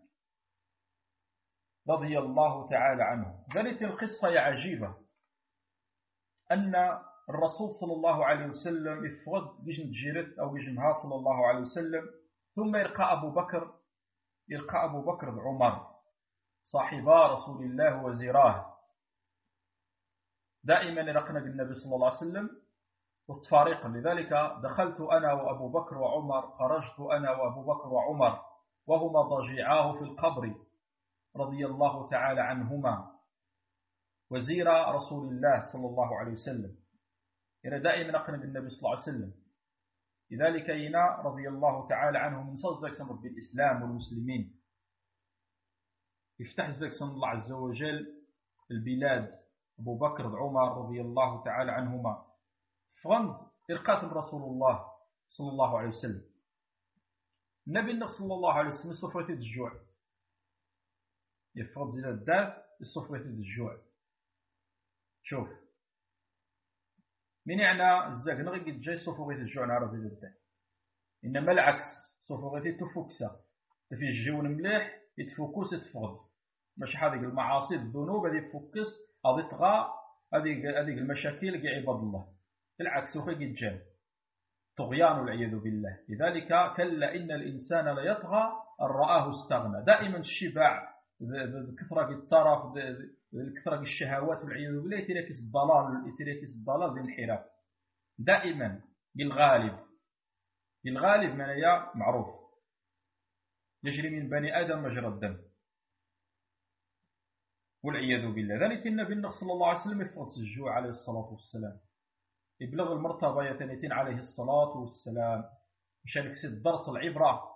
رضي الله تعالى عنه. ذلك القصة عجيبة، أن الرسول صلى الله عليه وسلم يفرض بجن جيرت أو بجنها صلى الله عليه وسلم، ثم يلقى أبو بكر وعمر صاحبا رسول الله وزيراه، دائما يلقنا بالنبي صلى الله عليه وسلم والتفاريق. لذلك دخلت أنا وأبو بكر وعمر، خرجت أنا وأبو بكر وعمر وهما ضجيعاه في القبر رضي الله تعالى عنهما وزير رسول الله صلى الله عليه وسلم. إلى دائما نقنا بالنبي صلى الله عليه وسلم. لذلك هنا رضي الله تعالى عنه من صدق سمر بالإسلام والمسلمين، يفتح زك الله عز وجل البلاد أبو بكر وعمر رضي الله تعالى عنهما فرند إرقات رسول الله صلى الله عليه وسلم. النبي صلى الله عليه وسلم صفرة الجوع، يفرض زي الدار صفرة الجوع. شوف من يعني الزاق نغي جاي صفرة الجوع نعرف زي الدار، إنما العكس صفرة تفكسة في الجو مليح يتفكس يتفرض، مش هذه المعاصي الذنوب هذه تفكس هذه طغى هذه المشاكل كاع عباد الله، بالعكس وخي الجان طغيان والعياذ بالله. لذلك كلا إن الإنسان لا يطغى أن رآه استغنى. دائما الشبع كثرة الطرف كثرة الشهوات والعياذ بالله يتركز الضلال والانحراف دائما. بالغالب من هي معروف يجري من بني آدم مجرى الدم والعياذ بالله. ذلك النبي صلى الله عليه وسلم يفرض الجوع عليه الصلاة والسلام، يبلغ المرتبة يتنيتين عليه الصلاة والسلام مشان يكسد درس العبرة.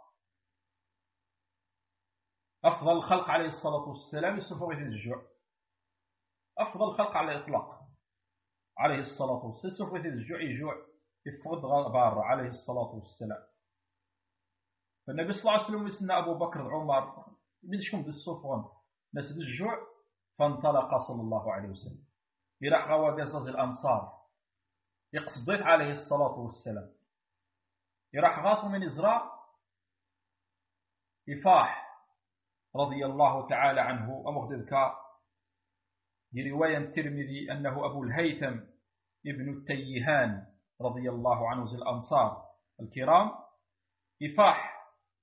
أفضل الخلق عليه الصلاة والسلام يصفه في الجوع، أفضل الخلق على الإطلاق عليه الصلاة والسلام يصفه في الجوع، يجوع يفقد غبار عليه الصلاة والسلام. فالنبي صلى الله عليه وسلم يسنى أبو بكر وعمر منشكم بالصفون ناس الجوع، فانطلق صلى الله عليه وسلم يراح غواقزاز الأنصار يقصدت عليه الصلاة والسلام، يراح غاص من إزراء يفاح رضي الله تعالى عنه. أمغدذك برواية الترمذي أنه أبو الهيثم ابن التيهان رضي الله عنه زي الأنصار الكرام يفاح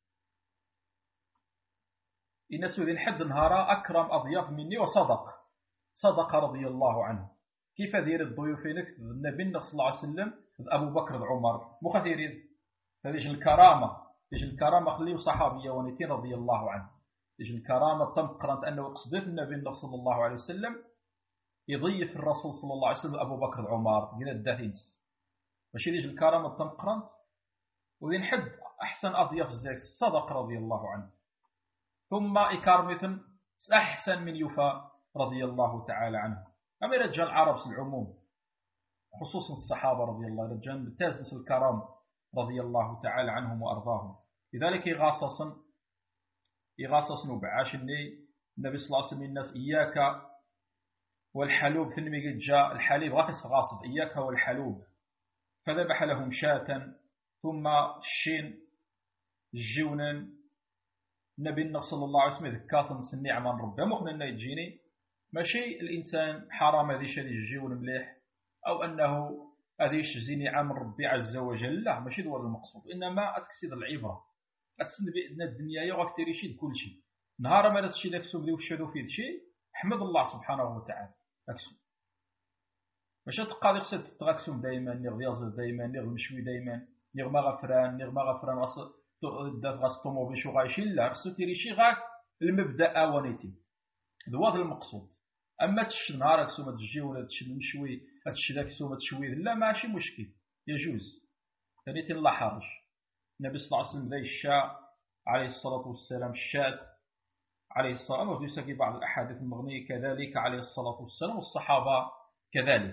إن سوذين حد نهارا أكرم أضياف مني صدق رضي الله عنه. كيف دير الضيوفينك النبي صلى الله عليه وسلم أبو بكر وعمر مخثيرين فديش الكرامة خليه صحابية ونتين رضي الله عنه. ديش الكرامة تم قرنت أنه قصدت النبي صلى الله عليه وسلم يضيف الرسول صلى الله عليه وسلم أبو بكر وعمر من الدافنس، ماشي ديش الكرامة تم قرنت وذين حد أحسن أضياف الزيكس صدق رضي الله عنه. ثم إكارمثن أحسن من يوفى رضي الله تعالى عنه. أما رجال العرب العموم خصوصا الصحابة رضي الله عنهم رجال تازنس الكرام رضي الله تعالى عنهم وأرضاهم. لذلك غاصصا يغاصص نبعاشني النبي صلى الله عليه وسلم الناس إياك والحلوب ثنمي قد جاء الحليب غاقص غاصب إياك والحلوب فذبح لهم شاة ثم الشين الجونا النبي صلى الله عليه وسلم ذكاثم سني عمان ربي مخنا يجيني ماشي الإنسان حرام هذيش هذي الجون مليح أو أنه هذيش زيني عام ربي عز وجل، لا ماشي هو المقصود، إنما أتكسيد العبرة أتسند بأن الدنيا يغاك تريشيد كل شيء نهار ما نسشي داكسو بديو الشادو في شيء احمد الله سبحانه وتعالى أكسو ماشي تبقى لي خصك تغاكسوم دائما نغ يازل دائما نغ مشوي دائما نغ ما غفران دات غاس طوموبيل شو غايشي لا خصو تيريشي غاك المبدا اوانيتي هذا المقصود. اما تشد نهار كسو ما تجي ولا تشد مشوي تشد كسو ما تشوي لا ماشي مشكل يجوز ثاني لا حرج. النبي صلى الله عليه وسلم ذا الشاء عليه الصلاه والسلام الشاة عليه الصلاه والسلام في بعض الاحاديث المغنيه كذلك عليه الصلاه والسلام والصحابه كذلك.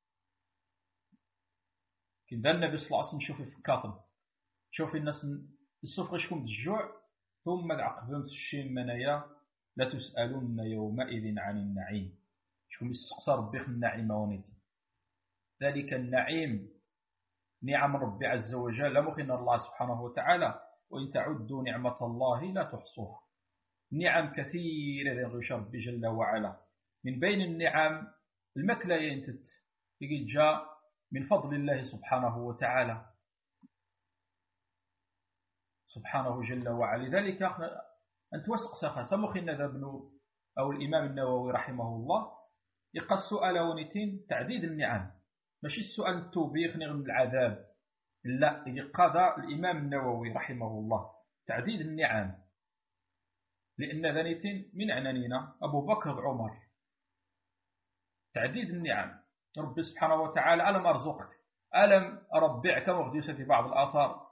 كذا النبي صلى الله عليه وسلم شوفي في الكاظم شوفي الناس السفر شكون الجوع ثم العقبهم الشين منايا لا تسألون يومئذ عن النعيم شكون يستقصى ربي في النعيم ونيتي ذلك النعيم نعم ربي عز وجل لا مخن الله سبحانه وتعالى وإن تعدوا نعمة الله لا تحصوها. نعم كثيرة يغيش ربي جل وعلا من بين النعم المكلة ينتت يقول جاء من فضل الله سبحانه وتعالى سبحانه جل وعلا. لذلك أنت وسق سخا سمخنا ذا ابن أو الإمام النووي رحمه الله يقى السؤال ونتين تعديد النعم ماشي السؤال التوبيخ نغم العذاب لا يقى ذا الإمام النووي رحمه الله تعديد النعم لأن ذا نتين من عنانينا أبو بكر عمر تعديد النعم ربي سبحانه وتعالى ألم أرزقك ألم أربعك وغديوس في بعض الآثار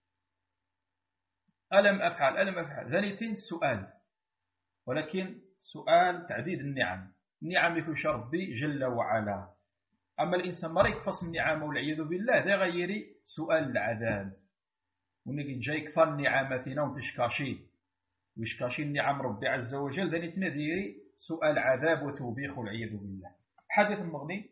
ألم أفعل ذلك سؤال ولكن سؤال تعديد النعم نعم يكوش ربي جل وعلا. أما الإنسان ما يكفص النعم والعياذ بالله ذا غيري سؤال العذاب ونجي جايك فن نعمتنا وتشكاشي ويشكاشي النعم ربي عز وجل ذلك نذيري سؤال عذاب وتوبيخ والعياذ بالله. حديث المغني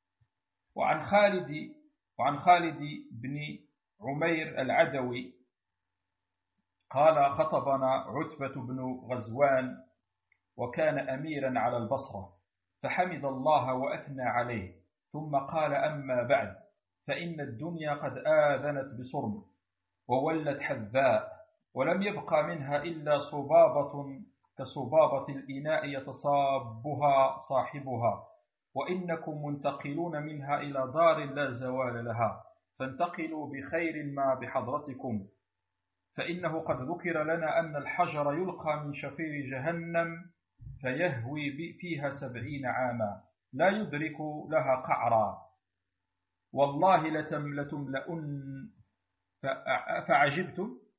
وعن خالد بن عمير العدوي قال خطبنا عتبة بن غزوان وكان أميرا على البصرة فحمد الله وأثنى عليه ثم قال أما بعد فإن الدنيا قد آذنت بصرم وولت حذاء ولم يبقى منها إلا صبابة كصبابة الإناء يتصابها صاحبها وإنكم منتقلون منها إلى دار لا زوال لها فانتقلوا بخير ما بحضرتكم فإنه قد ذكر لنا أن الحجر يلقى من شفير جهنم فيهوي فيها 70 عاما لا يدرك لها قعرا والله لتملأن فعجبتم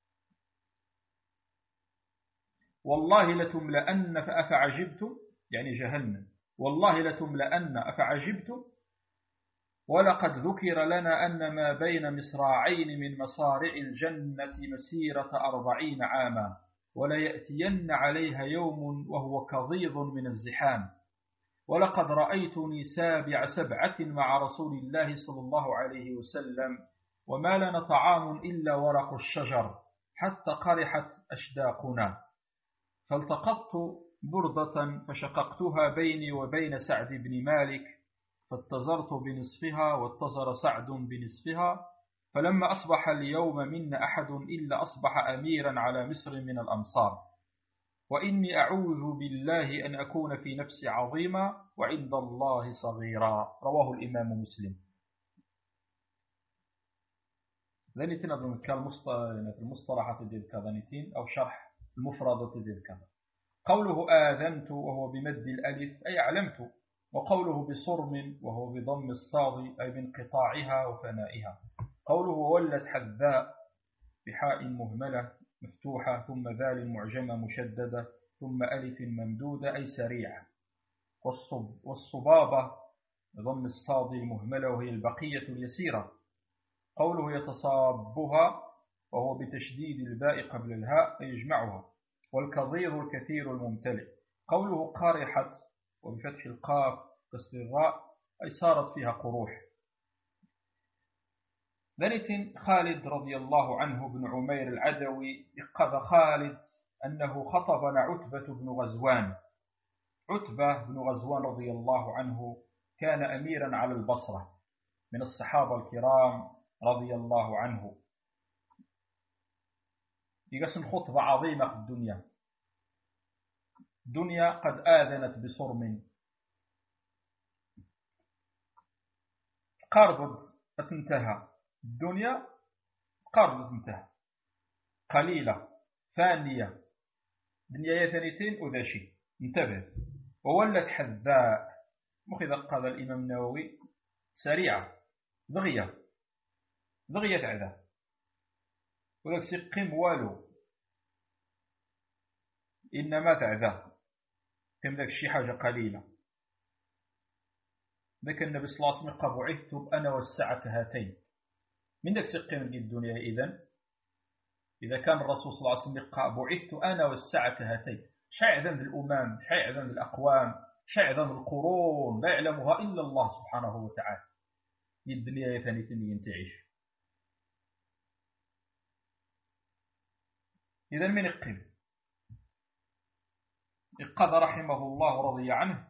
والله لتملأن فأفعجبتم يعني جهنم والله لتملأن أفعجبتم ولقد ذكر لنا أن ما بين مصراعين من مصارع الجنة مسيرة 40 عاما وليأتين عليها يوم وهو كضيض من الزحام ولقد رأيتني سابع 7 مع رسول الله صلى الله عليه وسلم وما لنا طعام إلا ورق الشجر حتى قرحت أشداقنا فالتقطت بردة فشققتها بيني وبين سعد بن مالك فاتزرت بنصفها واتزر سعد بنصفها فلما أصبح اليوم منا أحد إلا أصبح أميرا على مصر من الأمصار وإني أعوذ بالله أن أكون في نفسي عظيما وعند الله صغيرا رواه الإمام مسلم. ذنتين أظن المصطلحات ديال كذا أو شرح المفردات ديال كذا. قوله آذنت وهو بمد الألف أي علمت وقوله بصرم وهو بضم الصاد أي بانقطاعها وفنائها. قوله ولت حذاء بحاء مهملة مفتوحة ثم ذال معجمة مشددة ثم ألف ممدودة أي سريعة. والصبابة بضم الصاد المهملة وهي البقية اليسيرة. قوله يتصابها وهو بتشديد الباء قبل الهاء أي يجمعها والكظيظ الكثير الممتلئ. قوله قارحت وبفتح القاف كسر الراء أي صارت فيها قروح. ذلك خالد رضي الله عنه بن عمير العدوي اقذ خالد أنه خطبنا عتبة بن غزوان. عتبة بن غزوان رضي الله عنه كان أميرا على البصرة من الصحابة الكرام رضي الله عنه. يقسم خطبة عظيمة في الدنيا. الدنيا قد آذنت بصرم قاربت تنتهى. الدنيا قاربت تنتهى قليلة فانية دنيا ثانيتين وذاشي انتبه. وولت حذاء مخذ قال الإمام النووي سريعة ضغية عذاب وذاك سيقيم والو إنما تعذاب قيم ذاك شي حاجة قليلة. ذاك النبي صلى الله عليه وسلم قال بعثت أنا والساعة هاتين. من ذاك سيقيم الدنيا إذا كان الرسول صلى الله عليه وسلم قال بعثت أنا والساعة هاتين. شيء ذنب الأمم شيء ذنب الأقوام شيء ذنب القرون لا يعلمها إلا الله سبحانه وتعالى. الدنيا ثانيتين تعيش. إذا من يقيم قد رحمه الله رضي عنه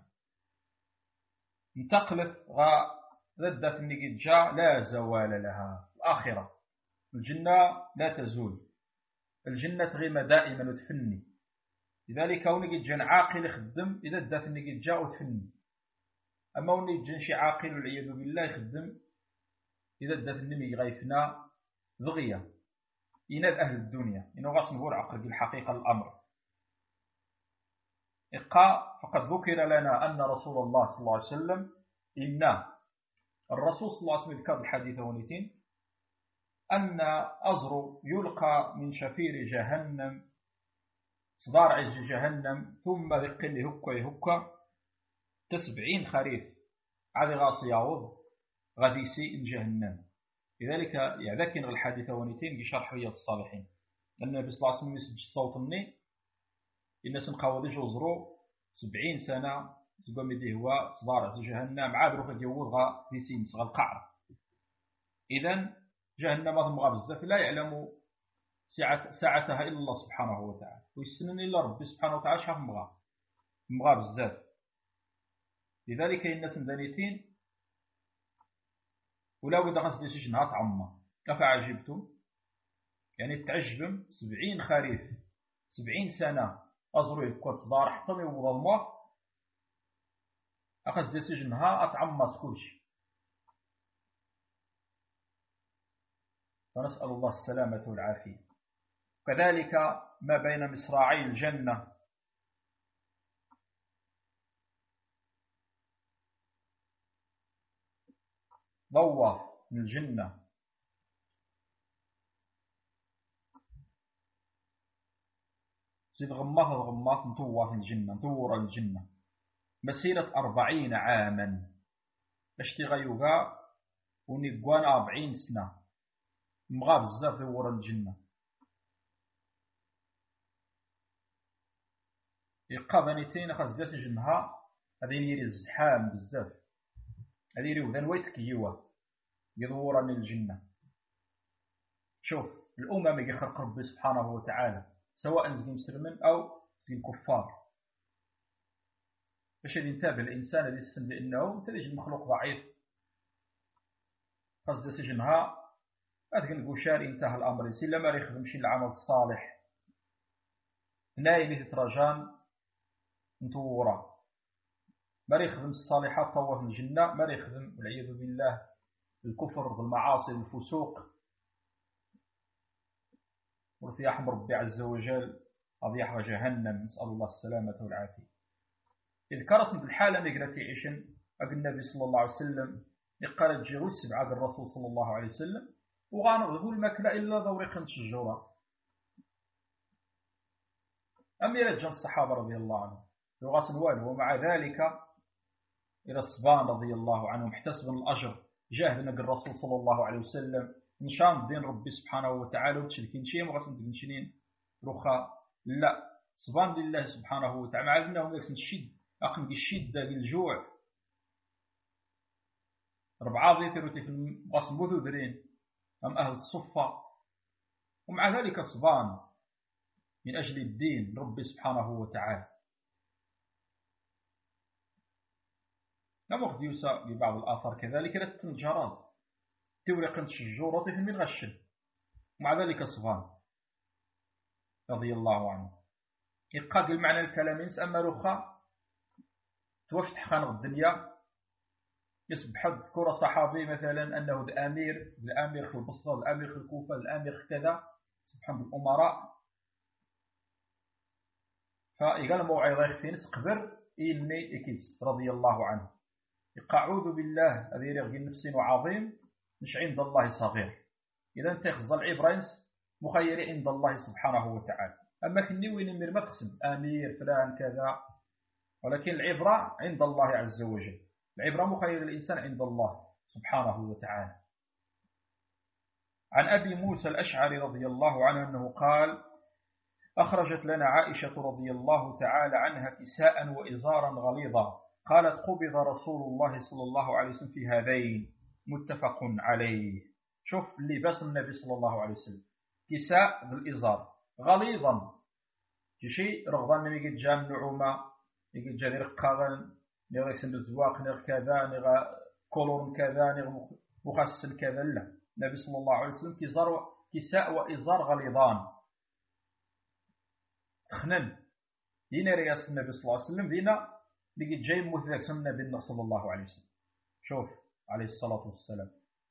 انتقلت ردت النقيد جاء لا زوال لها. الآخرة الجنة لا تزول. الجنة تغيم دائما وتفني. لذلك ونقيد جان عاقل يخدم إذا دات النقيد جاء وتفني. أما ونقيد جان شي عاقل والعياذ بالله يخدم إذا دات النمي غيثنا ضغية يناد أهل الدنيا إنه غاس نقول عقل الحقيقة الأمر. فقد ذكر لنا أن رسول الله صلى الله عليه وسلم إن الرسول صلى الله عليه وسلم ذكر الحديث ونتين أن أزر يلقى من شفير جهنم صدار عز جهنم ثم ذقل هكا 70 خريف عادي غاص يعوض غادي يسيء جهنم. لذلك يذكر الحديث ونتين بشرح رياض الصالحين أن النبي صلى الله عليه وسلم يسجل صوت الني الناس نقاوض يجوزرو 70 سنة تقوم يديه هو صدار عز جهنم عاد روح يجوض غا في سين القعر. إذن جهنم ضمغا بزاف لا يعلم ساعتها إلا الله سبحانه وتعالى ويسنن إلا ربي سبحانه وتعالى شحال مغا بزاف. لذلك الناس مدانيتين ولا بد غسل سجنها تعمى. أفعجبتم يعني تعجبم 70 خريف 70 سنة أزروي كوت صدار حتى يوضى الماء أخذ سجنها أتعمى سكوش. فنسأل الله السلامة والعافية. كذلك ما بين مصراعي الجنة ضوى من الجنة زيد غماث نطوى في الجنة نطور الجنة مسيرة 40 عاما باش تغيوغا ونقوان 40 سنة مغا بزاف دور الجنة. يقابنيتين خاص داس جنها هذه يري الزحام بزاف هذه يري وذن ويتكيوه يدورن الجنة. شوف الأمم يخلق ربي سبحانه وتعالى سواء زي مسلمين أو زي كفار باش ينتبه الإنسان هذه السن لأنه تلج المخلوق ضعيف خاص داس جنها هذا القشار انتهى الأمر سلا ما يخدم شي العمل الصالح نايم تترجان نتورا ما يخدم الصالحات طوى في الجنة ما يخدم والعياذ بالله الكفر والمعاصي والفسوق وارتياح ربي عز وجل أضيح جهنم. نسأل الله السلامة والعافية. إذ كرسم بالحالة نقرأ تعيشن النبي صلى الله عليه وسلم يقال تجيو السبعة الرسول صلى الله عليه وسلم وغانغذبو الماكلة إلا دوري خمس الجورة. أمير جن الصحابة رضي الله عنهم يغاسل والو ومع ذلك إلى الصبان رضي الله عنهم احتسب الأجر جاهد نقل الرسول صلى الله عليه وسلم نشان دين ربي سبحانه وتعالى وتشركين شيء مغاسل تنشنين رخاء لا صبان لله سبحانه وتعالى. مع أنهم يكسن الشد أقم الشدة بالجوع 4 ذيتر في غصبوث درين أم أهل الصفة، ومع ذلك صبان من أجل الدين ربي سبحانه وتعالى. نمخ ديوسا ببعض الآثار كذلك للتنجرات تورق الشجورة من غشل، مع ذلك صبان رضي الله عنه. يقاق المعنى الكلامين أما رخا توفت حقان الدنيا يصبح ذكر صحابي مثلا أنه الأمير في البصرة، الأمير في الكوفة، الأمير في كذا، سبحان الأمراء. فيقال موعظة يختين سقبر إني إكيس رضي الله عنه. يقعوذ بالله هذه يرغي نفسي عظيم مش عند الله صغير. إذا انت يخزل عبرينس مخيري عند الله سبحانه وتعالى. أما كني وين أمير ما تقسم أمير فلان كذا، ولكن العبرة عند الله عز وجل. العبرة مخير الإنسان عند الله سبحانه وتعالى. عن أبي موسى الأشعري رضي الله عنه أنه قال: أخرجت لنا عائشة رضي الله تعالى عنها كساء وإزارا غليظا، قالت: قبض رسول الله صلى الله عليه وسلم في هذين، متفق عليه. شوف لباس النبي صلى الله عليه وسلم، كساء بالإزار غليظا، شيء رغضان من يجي جام نعومة، يجي جاري رقاغن، نغا يسند الزواق، نغا كذا، نغا كولون كذا، نغا مخسل كذا. لا، النبي صلى الله عليه وسلم كساء وإزار غليظان خنن. دينا رياس النبي صلى الله عليه وسلم دينا لقيت جاي مثلك سمنا بالنبي صلى الله عليه وسلم. شوف عليه الصلاة والسلام.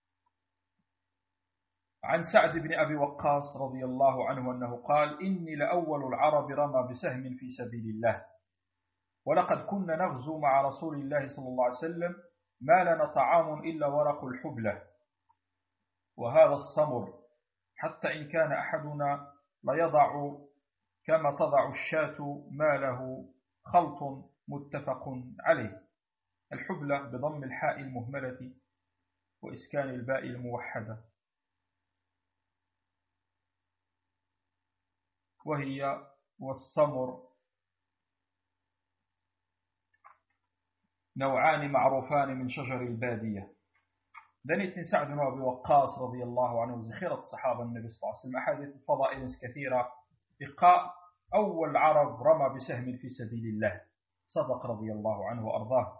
عن سعد بن أبي وقاص رضي الله عنه أنه قال: إني لأول العرب رمى بسهم في سبيل الله، ولقد كنا نغزو مع رسول الله صلى الله عليه وسلم ما لنا طعام إلا ورق الحبلة وهذا الصمر، حتى إن كان أحدنا ليضع كما تضع الشاة ما له خلط، متفق عليه. الحبلة بضم الحاء المهملة وإسكان الباء الموحدة، وهي والصمر نوعان معروفان من شجر البادية. دنيت سعد بن أبي وقاص رضي الله عنه زخيرة الصحابة النبي صلى الله عليه وسلم، أحاديث الفضائل كثيرة. إقاء أول عرب رمى بسهم في سبيل الله، صدق رضي الله عنه وأرضاه.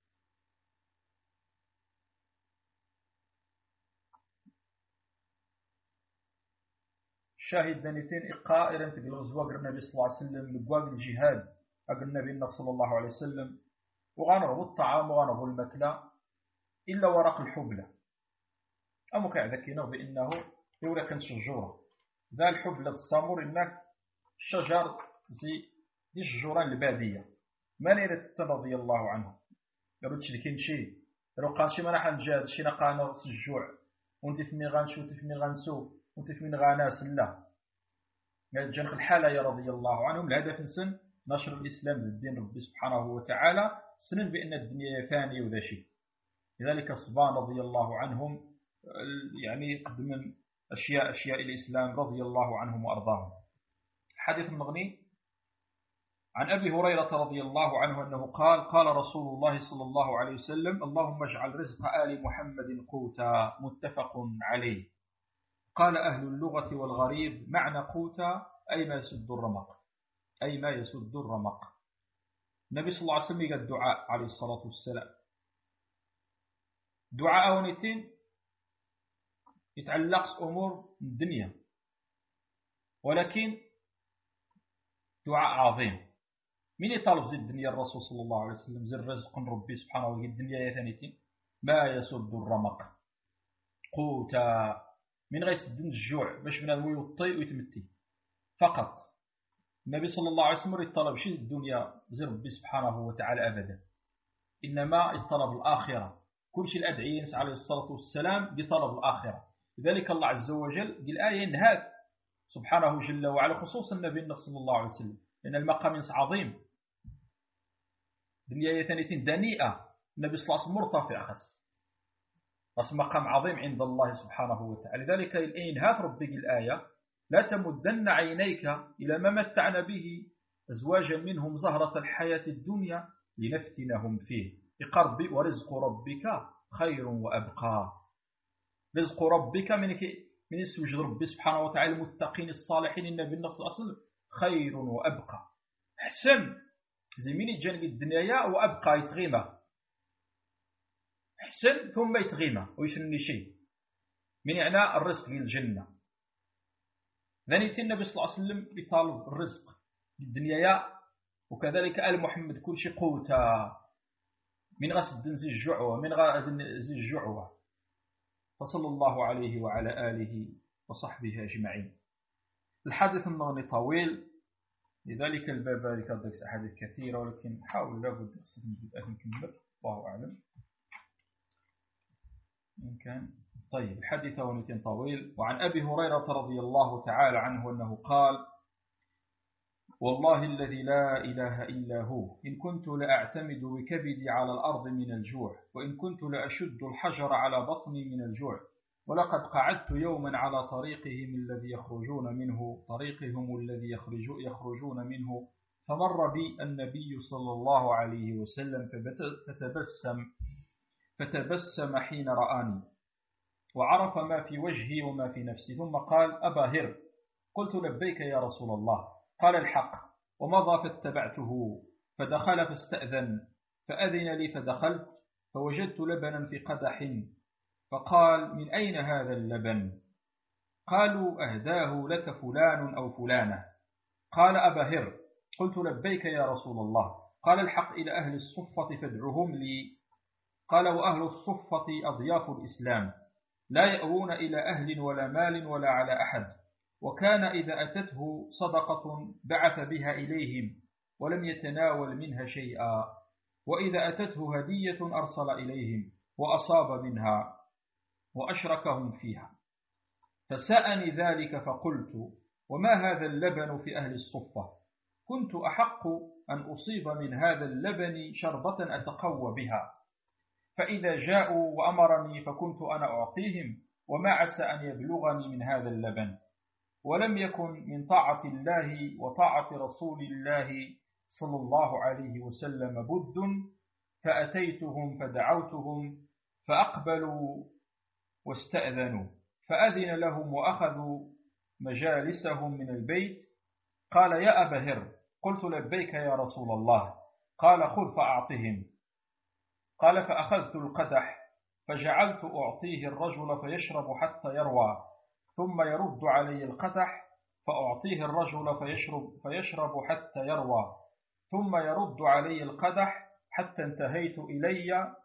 شاهد دنيتين إقاء إرنت بالغزوة النبي صلى الله عليه وسلم لقواق الجهاد أقل النبي صلى الله عليه وسلم، وغنرغو الطعام وغنرغو المكلة إلا ورق الحبلة. أمو كعذكينا بأنه يورا كان شجورة ذا الحبلة الصامور إنك شجر زي دي الشجوران البادية. ما نيرت رضي الله عنه يقول تشركين شيء لو قال شي ما راح نجاد شي نقانا الجوع وانت في غانشو وانت في غانسو وانت في غاناس. لا، جنق الحالة يا رضي الله عنهم الهدف نسن نشر الإسلام بالدين ربي سبحانه وتعالى، سنن بأن الدنيا فانية وذا شيء. لذلك الصبان رضي الله عنهم يعني قدم أشياء الإسلام رضي الله عنهم وأرضاهم. حديث المغني عن أبي هريرة رضي الله عنه أنه قال: قال رسول الله صلى الله عليه وسلم: اللهم اجعل رزق آل محمد قوتا، متفق عليه. قال أهل اللغة والغريب: معنى قوتا أي ما يسد الرمق، أي ما يسد الرمق. النبي صلى الله عليه وسلم قال الدعاء عليه الصلاة والسلام، دعاء ونتين يتعلق أمور الدنيا، ولكن دعاء عظيم. من يطالب زي الدنيا الرسول صلى الله عليه وسلم زي الرزق ربي سبحانه وتعالى الدنيا يثنيتين ما يسد الرمق قوتا، من غيسد الجوع باش بنادم يوطي ويتمتي فقط. النبي صلى الله عليه وسلم يطلب شيء الدنيا زي ربي سبحانه وتعالى أبدا، إنما يطلب الآخرة. كل شيء الأدعية عليه الصلاة والسلام بطلب الآخرة. لذلك الله عز وجل قال آية نهات سبحانه جل وعلا خصوصا النبي صلى الله عليه وسلم، لأن المقام عظيم، دنيا ثانيتين دنيئة، النبي صلى الله عليه وسلم مرتفع خاص مقام عظيم عند الله سبحانه وتعالى. لذلك الإنهات ربك الآية: لا تمدن عينيك إلى ما متعنا به أزواجا منهم زهرة الحياة الدنيا لنفتنهم فيه. يقرب ورزق ربك خير وأبقى. رزق ربك من يسوج ربي سبحانه وتعالى المتقين الصالحين النبي النفس الأصل خير وأبقى. حسن زميني جانب الدنيا وأبقى يتغيمه. حسن ثم يتغيمه ويشني شيء من يعني الرزق في الجنة. ذنيت النبي صلى الله عليه وسلم يطالب الرزق في الدنيا وكذلك آل محمد كل شيء قوتا من غسد زي الجعوة من غسد زي الجعوة. فصلى الله عليه وعلى آله وصحبه أجمعين. الحديث النغني طويل لذلك الباب ذلك الدكس أحاديث كثيرة ولكن حاول لابد نكمل الله أعلم إن كان. طيب الحديث ونتين طويل. وعن أبي هريرة رضي الله تعالى عنه أنه قال والله الذي لا إله إلا هو إن كنت لأعتمد بكبدي على الأرض من الجوع وإن كنت لأشد الحجر على بطني من الجوع ولقد قعدت يوما على طريقهم الذي يخرجون منه فمر بي النبي صلى الله عليه وسلم فتبسم حين رآني وعرف ما في وجهي وما في نفسي ثم قال أبا هر. قلت لبيك يا رسول الله. قال الحق ومضى فاتبعته فدخل فاستأذن فأذن لي فدخلت فوجدت لبنا في قدح فقال من أين هذا اللبن؟ قالوا أهداه لك فلان أو فلانة. قال أبا هر. قلت لبيك يا رسول الله. قال الحق إلى أهل الصفة فادعهم لي. قال وأهل الصفة أضياف الإسلام لا يأوون إلى أهل ولا مال ولا على أحد وكان إذا أتته صدقة بعث بها إليهم ولم يتناول منها شيئا وإذا أتته هدية أرسل إليهم وأصاب منها وأشركهم فيها. فسأني ذلك فقلت وما هذا اللبن في أهل الصفة؟ كنت أحق أن أصيب من هذا اللبن شربة أتقوى بها فإذا جاءوا وأمرني فكنت أنا أعطيهم وما عسى أن يبلغني من هذا اللبن. ولم يكن من طاعة الله وطاعة رسول الله صلى الله عليه وسلم بد فأتيتهم فدعوتهم فأقبلوا واستأذنوا فأذن لهم وأخذوا مجالسهم من البيت. قال يا أبا هر. قلت لبيك يا رسول الله. قال خذ فأعطهم. قال فأخذت القدح فجعلت أعطيه الرجل فيشرب حتى يروى ثم يرد علي القدح فأعطيه الرجل فيشرب حتى يروى ثم يرد علي القدح حتى انتهيت إلي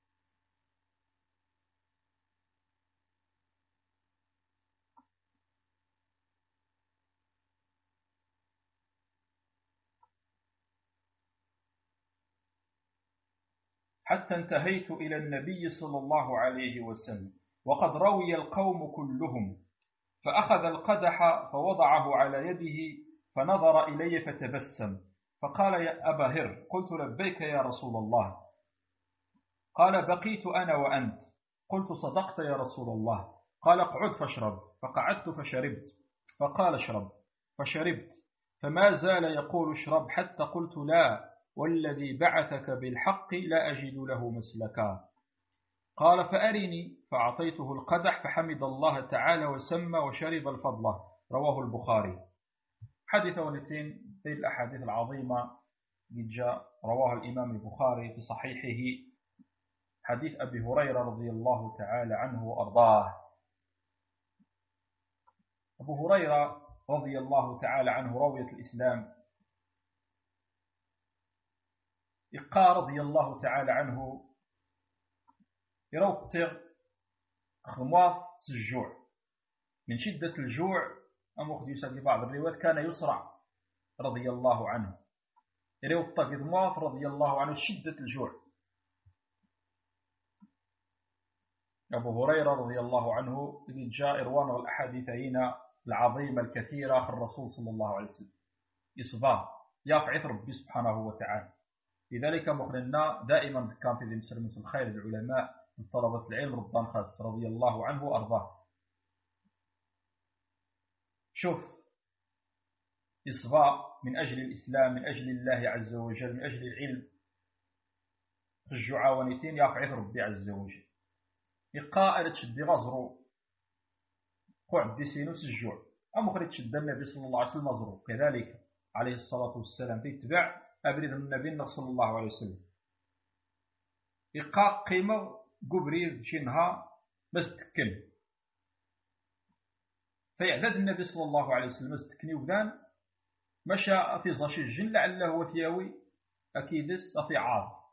إلى النبي صلى الله عليه وسلم وقد روي القوم كلهم فأخذ القدح فوضعه على يده فنظر إلي فتبسم فقال يا أبا هر. قلت لبيك يا رسول الله. قال بقيت أنا وأنت. قلت صدقت يا رسول الله. قال اقعد فاشرب. فقعدت فشربت. فقال اشرب فشربت فما زال يقول اشرب حتى قلت لا والذي بعثك بالحق لا أجد له مسلكا. قال فأرني فأعطيته القدح فحمد الله تعالى وسمى وشرب الفضل. رواه البخاري. حديث ونتين في الأحاديث العظيمة جاء رواه الإمام البخاري في صحيحه حديث أبي هريرة رضي الله تعالى عنه وأرضاه. أبو هريرة رضي الله تعالى عنه روية الإسلام إقار رضي الله تعالى عنه يروقتغ خمواف الجوع من شدة الجوع أمخذ يسأل بعض الروايات كان يسرع رضي الله عنه يروقتغ خمواف رضي الله عنه شدة الجوع. أبو هريرة رضي الله عنه إذ جاء إروان والأحاديثين العظيمة الكثيرة في الرسول صلى الله عليه وسلم إصباه يفعث ربي سبحانه وتعالى. لذلك مخرنا دائما كان في ذي مسلم الخير العلماء من طلبة العلم رضوان خاص رضي الله عنه وأرضاه. شوف يصفى من أجل الإسلام، من أجل الله عز وجل، من أجل العلم في الجعاونتين يفعث ربي عز وجل يقا ألا تشدي غزرو قعد دي سينوس الجوع أم خرج تشد النبي صلى الله عليه وسلم غزرو كذلك عليه الصلاة والسلام تتبع أبرد النبي صلى الله عليه وسلم يقا قيمة قبري شنها بس تكن فيعدد النبي صلى الله عليه وسلم بس تكني وذان مشى في زاشي الجن لعله هو ثياوي أكيدس أفي عار.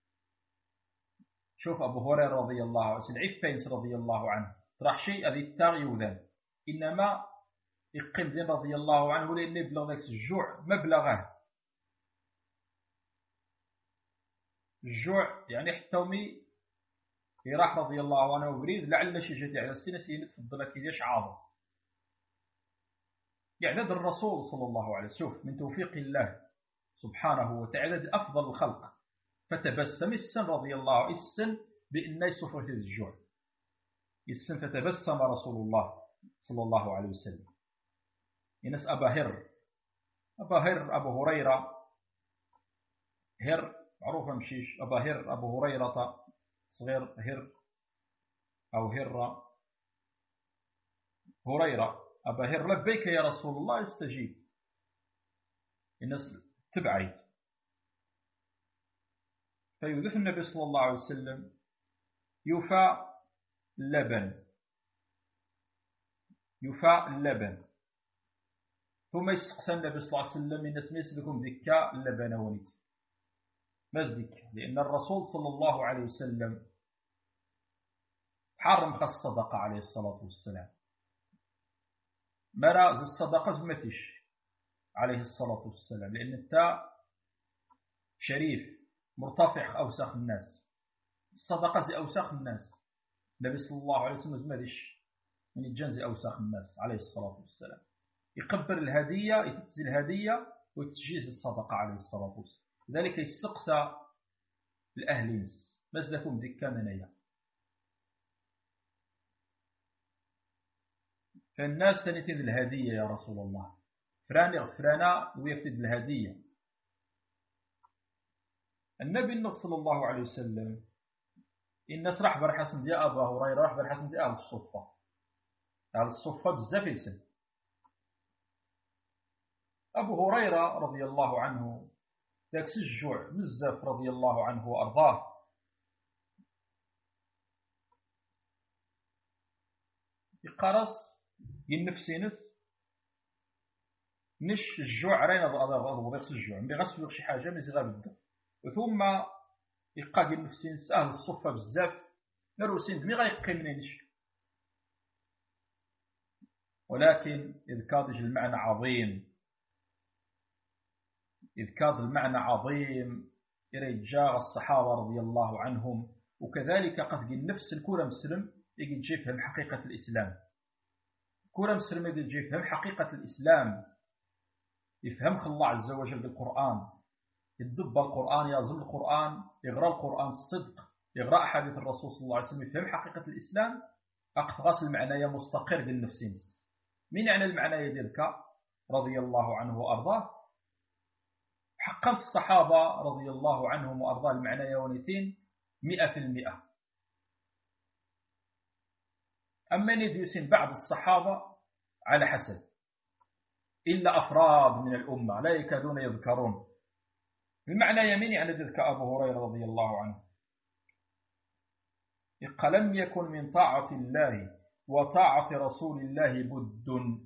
شوف أبو هريرة رضي الله عنه العفينس رضي الله عنه راح شيء أذي التاغي وذان إنما يقيم دين رضي الله عنه لأن يبلغ ذاك الجوع مبلغه الجوع يعني حتومي يراح رضي الله عنه وبريد لعل شي جاتي على السنة سينة تفضل كيديش عاظم يعدد الرسول صلى الله عليه وسلم شوف من توفيق الله سبحانه وتعالى أفضل الخلق فتبسم السن رضي الله عنه السن بأن يسفر هذا الجوع السن فتبسم رسول الله صلى الله عليه وسلم ينس أبا هر أبو هريرة هر معروف مشيش أبا هر أبو هريرة صغير هر أو هريرة أبا هر لبيك يا رسول الله استجيب الناس تبعي فيذف النبي صلى الله عليه وسلم يفى اللبن ثم يسقسى النبي صلى الله عليه وسلم الناس ما يسلكم ذكاء اللبن ونيت مزدك لأن الرسول صلى الله عليه وسلم حرم خاص الصدقة عليه الصلاة والسلام مراز الصدقة زمتش عليه الصلاة والسلام لأن التاء شريف مرتفع أوساخ الناس الصدقة زي أوساخ الناس النبي صلى الله عليه وسلم زمدش من الجنز أوساخ الناس عليه الصلاة والسلام يقبر الهدية يتتزي الهدية ويتجيز الصدقة عليه الصلاة والسلام لذلك يستقسى الأهلينس مزلكم ذكا منيا فالناس تنتين الهدية يا رسول الله فراني غفرانا ويفتد الهدية النبي صلى الله عليه وسلم الناس راح برحسن دي أبا هريرة راح برحسن دي أهل الصفة بزاف يسن أبو هريرة رضي الله عنه ذاك الجوع بزاف رضي الله عنه وأرضاه يقرص ينفسينس نش الجوع رينا ضغط ذاك الجوع ملي غسلو شي حاجة مزي غابد ثم يقاد ينفسينس أهل الصفة بزاف نروسين دمي غيقي منينش ولكن إذ كاد المعنى عظيم إذ كاد المعنى عظيم إرجاء الصحابة رضي الله عنهم وكذلك قد النفس الكورة مسلم يجي تجيفهم حقيقة الإسلام كورة مسلم يجي تجيفهم حقيقة الإسلام يفهم الله عز وجل بالقرآن يدب القرآن يظل القرآن يقرأ القرآن الصدق يقرأ أحاديث الرسول صلى الله عليه وسلم يفهم حقيقة الإسلام أقتغاس المعنى مستقر بالنفسين من يعني المعنى يدلك رضي الله عنه وأرضاه حقا الصحابة رضي الله عنهم وأرضاه المعنى يونيتين 100%. أما نديسين بعض الصحابة على حسب إلا أفراد من الأمة لا يكادون يذكرون المعنى يمين يعني ذلك أبو هريرة رضي الله عنه لم يكن من طاعة الله وطاعة رسول الله بد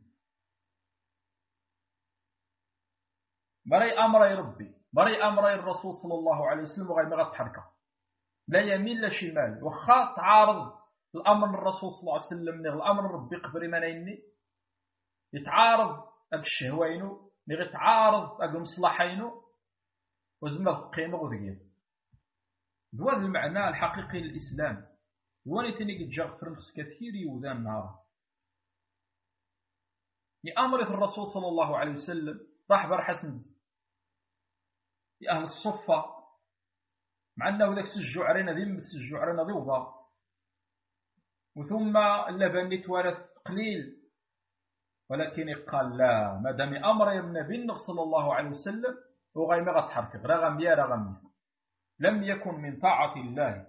مري أمر ربي مري أمر الرسول صلى الله عليه وسلم وغير مغط حركة لا يمين لا شمال وخا تعارض الأمر الرسول صلى الله عليه وسلم الأمر ربي قبري منيني يتعارض أك الشهوينو نغي تعارض أك مصلحينو وزمنا القيمة وذقيم دول المعنى الحقيقي للإسلام دواني تاني قد جاء فرنخس كثير يوذان نهار يأمر الرسول صلى الله عليه وسلم راح برحسن يا أهل الصفة مع أنه ذاك سجوا علينا ذي سجوا علينا ذوضة وثم اللبن يتوارث قليل ولكن قال لا، ما دام أمر النبي صلى الله عليه وسلم وغيما غتحرك رغم لم يكن من طاعة الله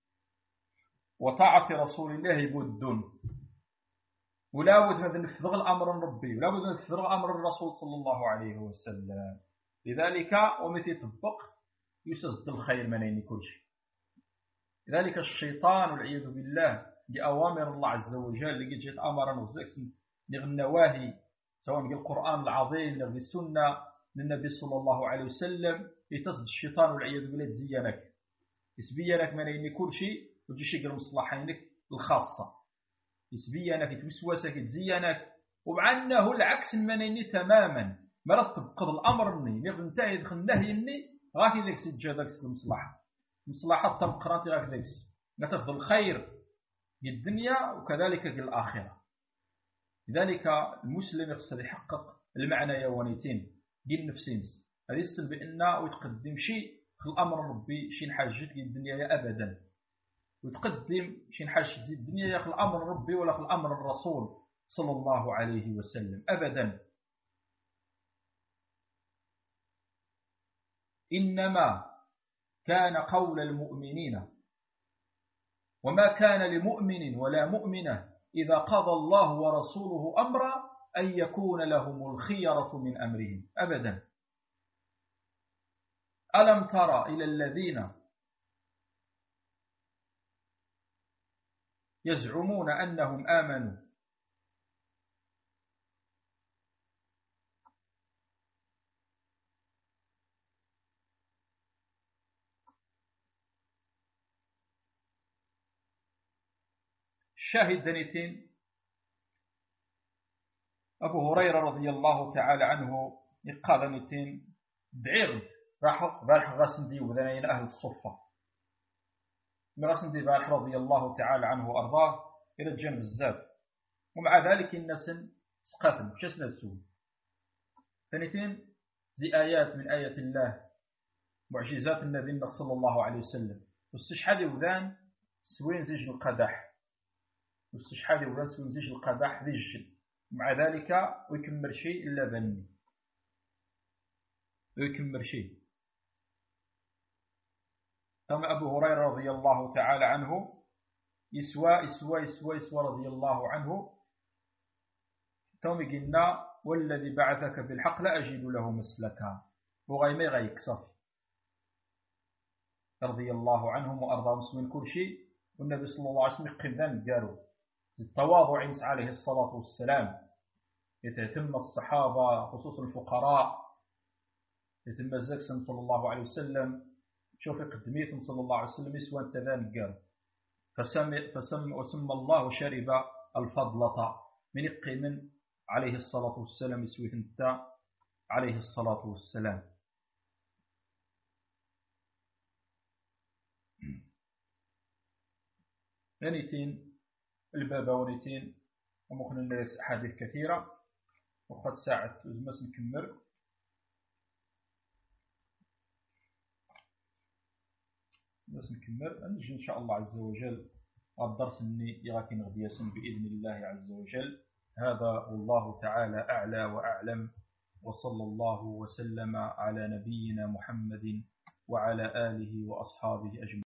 وطاعة رسول الله بد، ولا بد من نفذ الأمر ربي، ولا بد من نفذ أمر الرسول صلى الله عليه وسلم. لذلك ومثل يطبق يسجد الخير منين كل شيء. لذلك الشيطان والعياذ بالله بأوامر الله عز وجل اللي جات أمرا وزكس النواهي، سواء بالقرآن العظيم أو بالسنة للنبي صلى الله عليه وسلم، يتصد الشيطان والعياذ بالله تزينك، يسبينك منين كل شيء وتجي شي مصلحينك الخاصة، يسبينك يتوسوسك يتزينك، ومع أنه العكس المنيني تماما، مرات تبقى الأمر مني ينتهي يدخل النهي مني غاكي ذاك سجا ذاك المصلحة تبقرات غاك ذاك نتفضل الخير الدنيا وكذلك الآخرة. لذلك المسلم يقصد يحقق المعنى يوانيتين دين نفسينس، هذا يسل بأنه ويتقدم شيء في الأمر ربي شي حاجة الدنيا أبدا، وتقدم شي حاجة الدنيا في الأمر ربي ولا في الأمر الرسول صلى الله عليه وسلم أبدا. إنما كان قول المؤمنين وما كان لمؤمن ولا مؤمنة إذا قضى الله ورسوله أمرا أن يكون لهم الخيرة من أمرهم أبدا. ألم ترى إلى الذين يزعمون أنهم آمنوا شاهد دنيتين أبو هريرة رضي الله تعالى عنه يقال دنيتين بعيرد راح غاسندي وذنين أهل الصفة غاسندي بارح رضي الله تعالى عنه وأرضاه إلى الجنب الزاد، ومع ذلك الناس سقاتل شسنا السوء دنيتين زي آيات من آيات الله معجزات النبي صلى الله عليه وسلم، واستشحاد وذان سوين زيج القدح، واستشحاد وذان سوين زيج القدح ذي الجد، مع ذلك ويكمل شيء إلا بني ويكمل شيء. كما أبو هريرة رضي الله تعالى عنه يسوى رضي الله عنه تومي قلنا والذي بعثك بالحق لا أجد له مسلكا وغيمي غيكسف رضي الله عنهم وأرضاهم من كل شيء. والنبي صلى الله عليه وسلم قدام قالوا التواضع عند عليه الصلاة والسلام يتم الصحابة خصوصا الفقراء يتم الزكسن صلى الله عليه وسلم شوف قدمية صلى الله عليه وسلم يسوى التذان قال وسمى الله شرب الفضلة من القيم عليه الصلاة والسلام يسوي ثنتا عليه الصلاة والسلام. ثانيتين البابونيتين وممكن ندرس أحاديث كثيرة وقد ساعة زمس نكمل نجي إن شاء الله عز وجل الدرس اللي يغاكين غدياسن بإذن الله عز وجل. هذا والله تعالى أعلى وأعلم، وصلى الله وسلم على نبينا محمد وعلى آله وأصحابه أجمعين.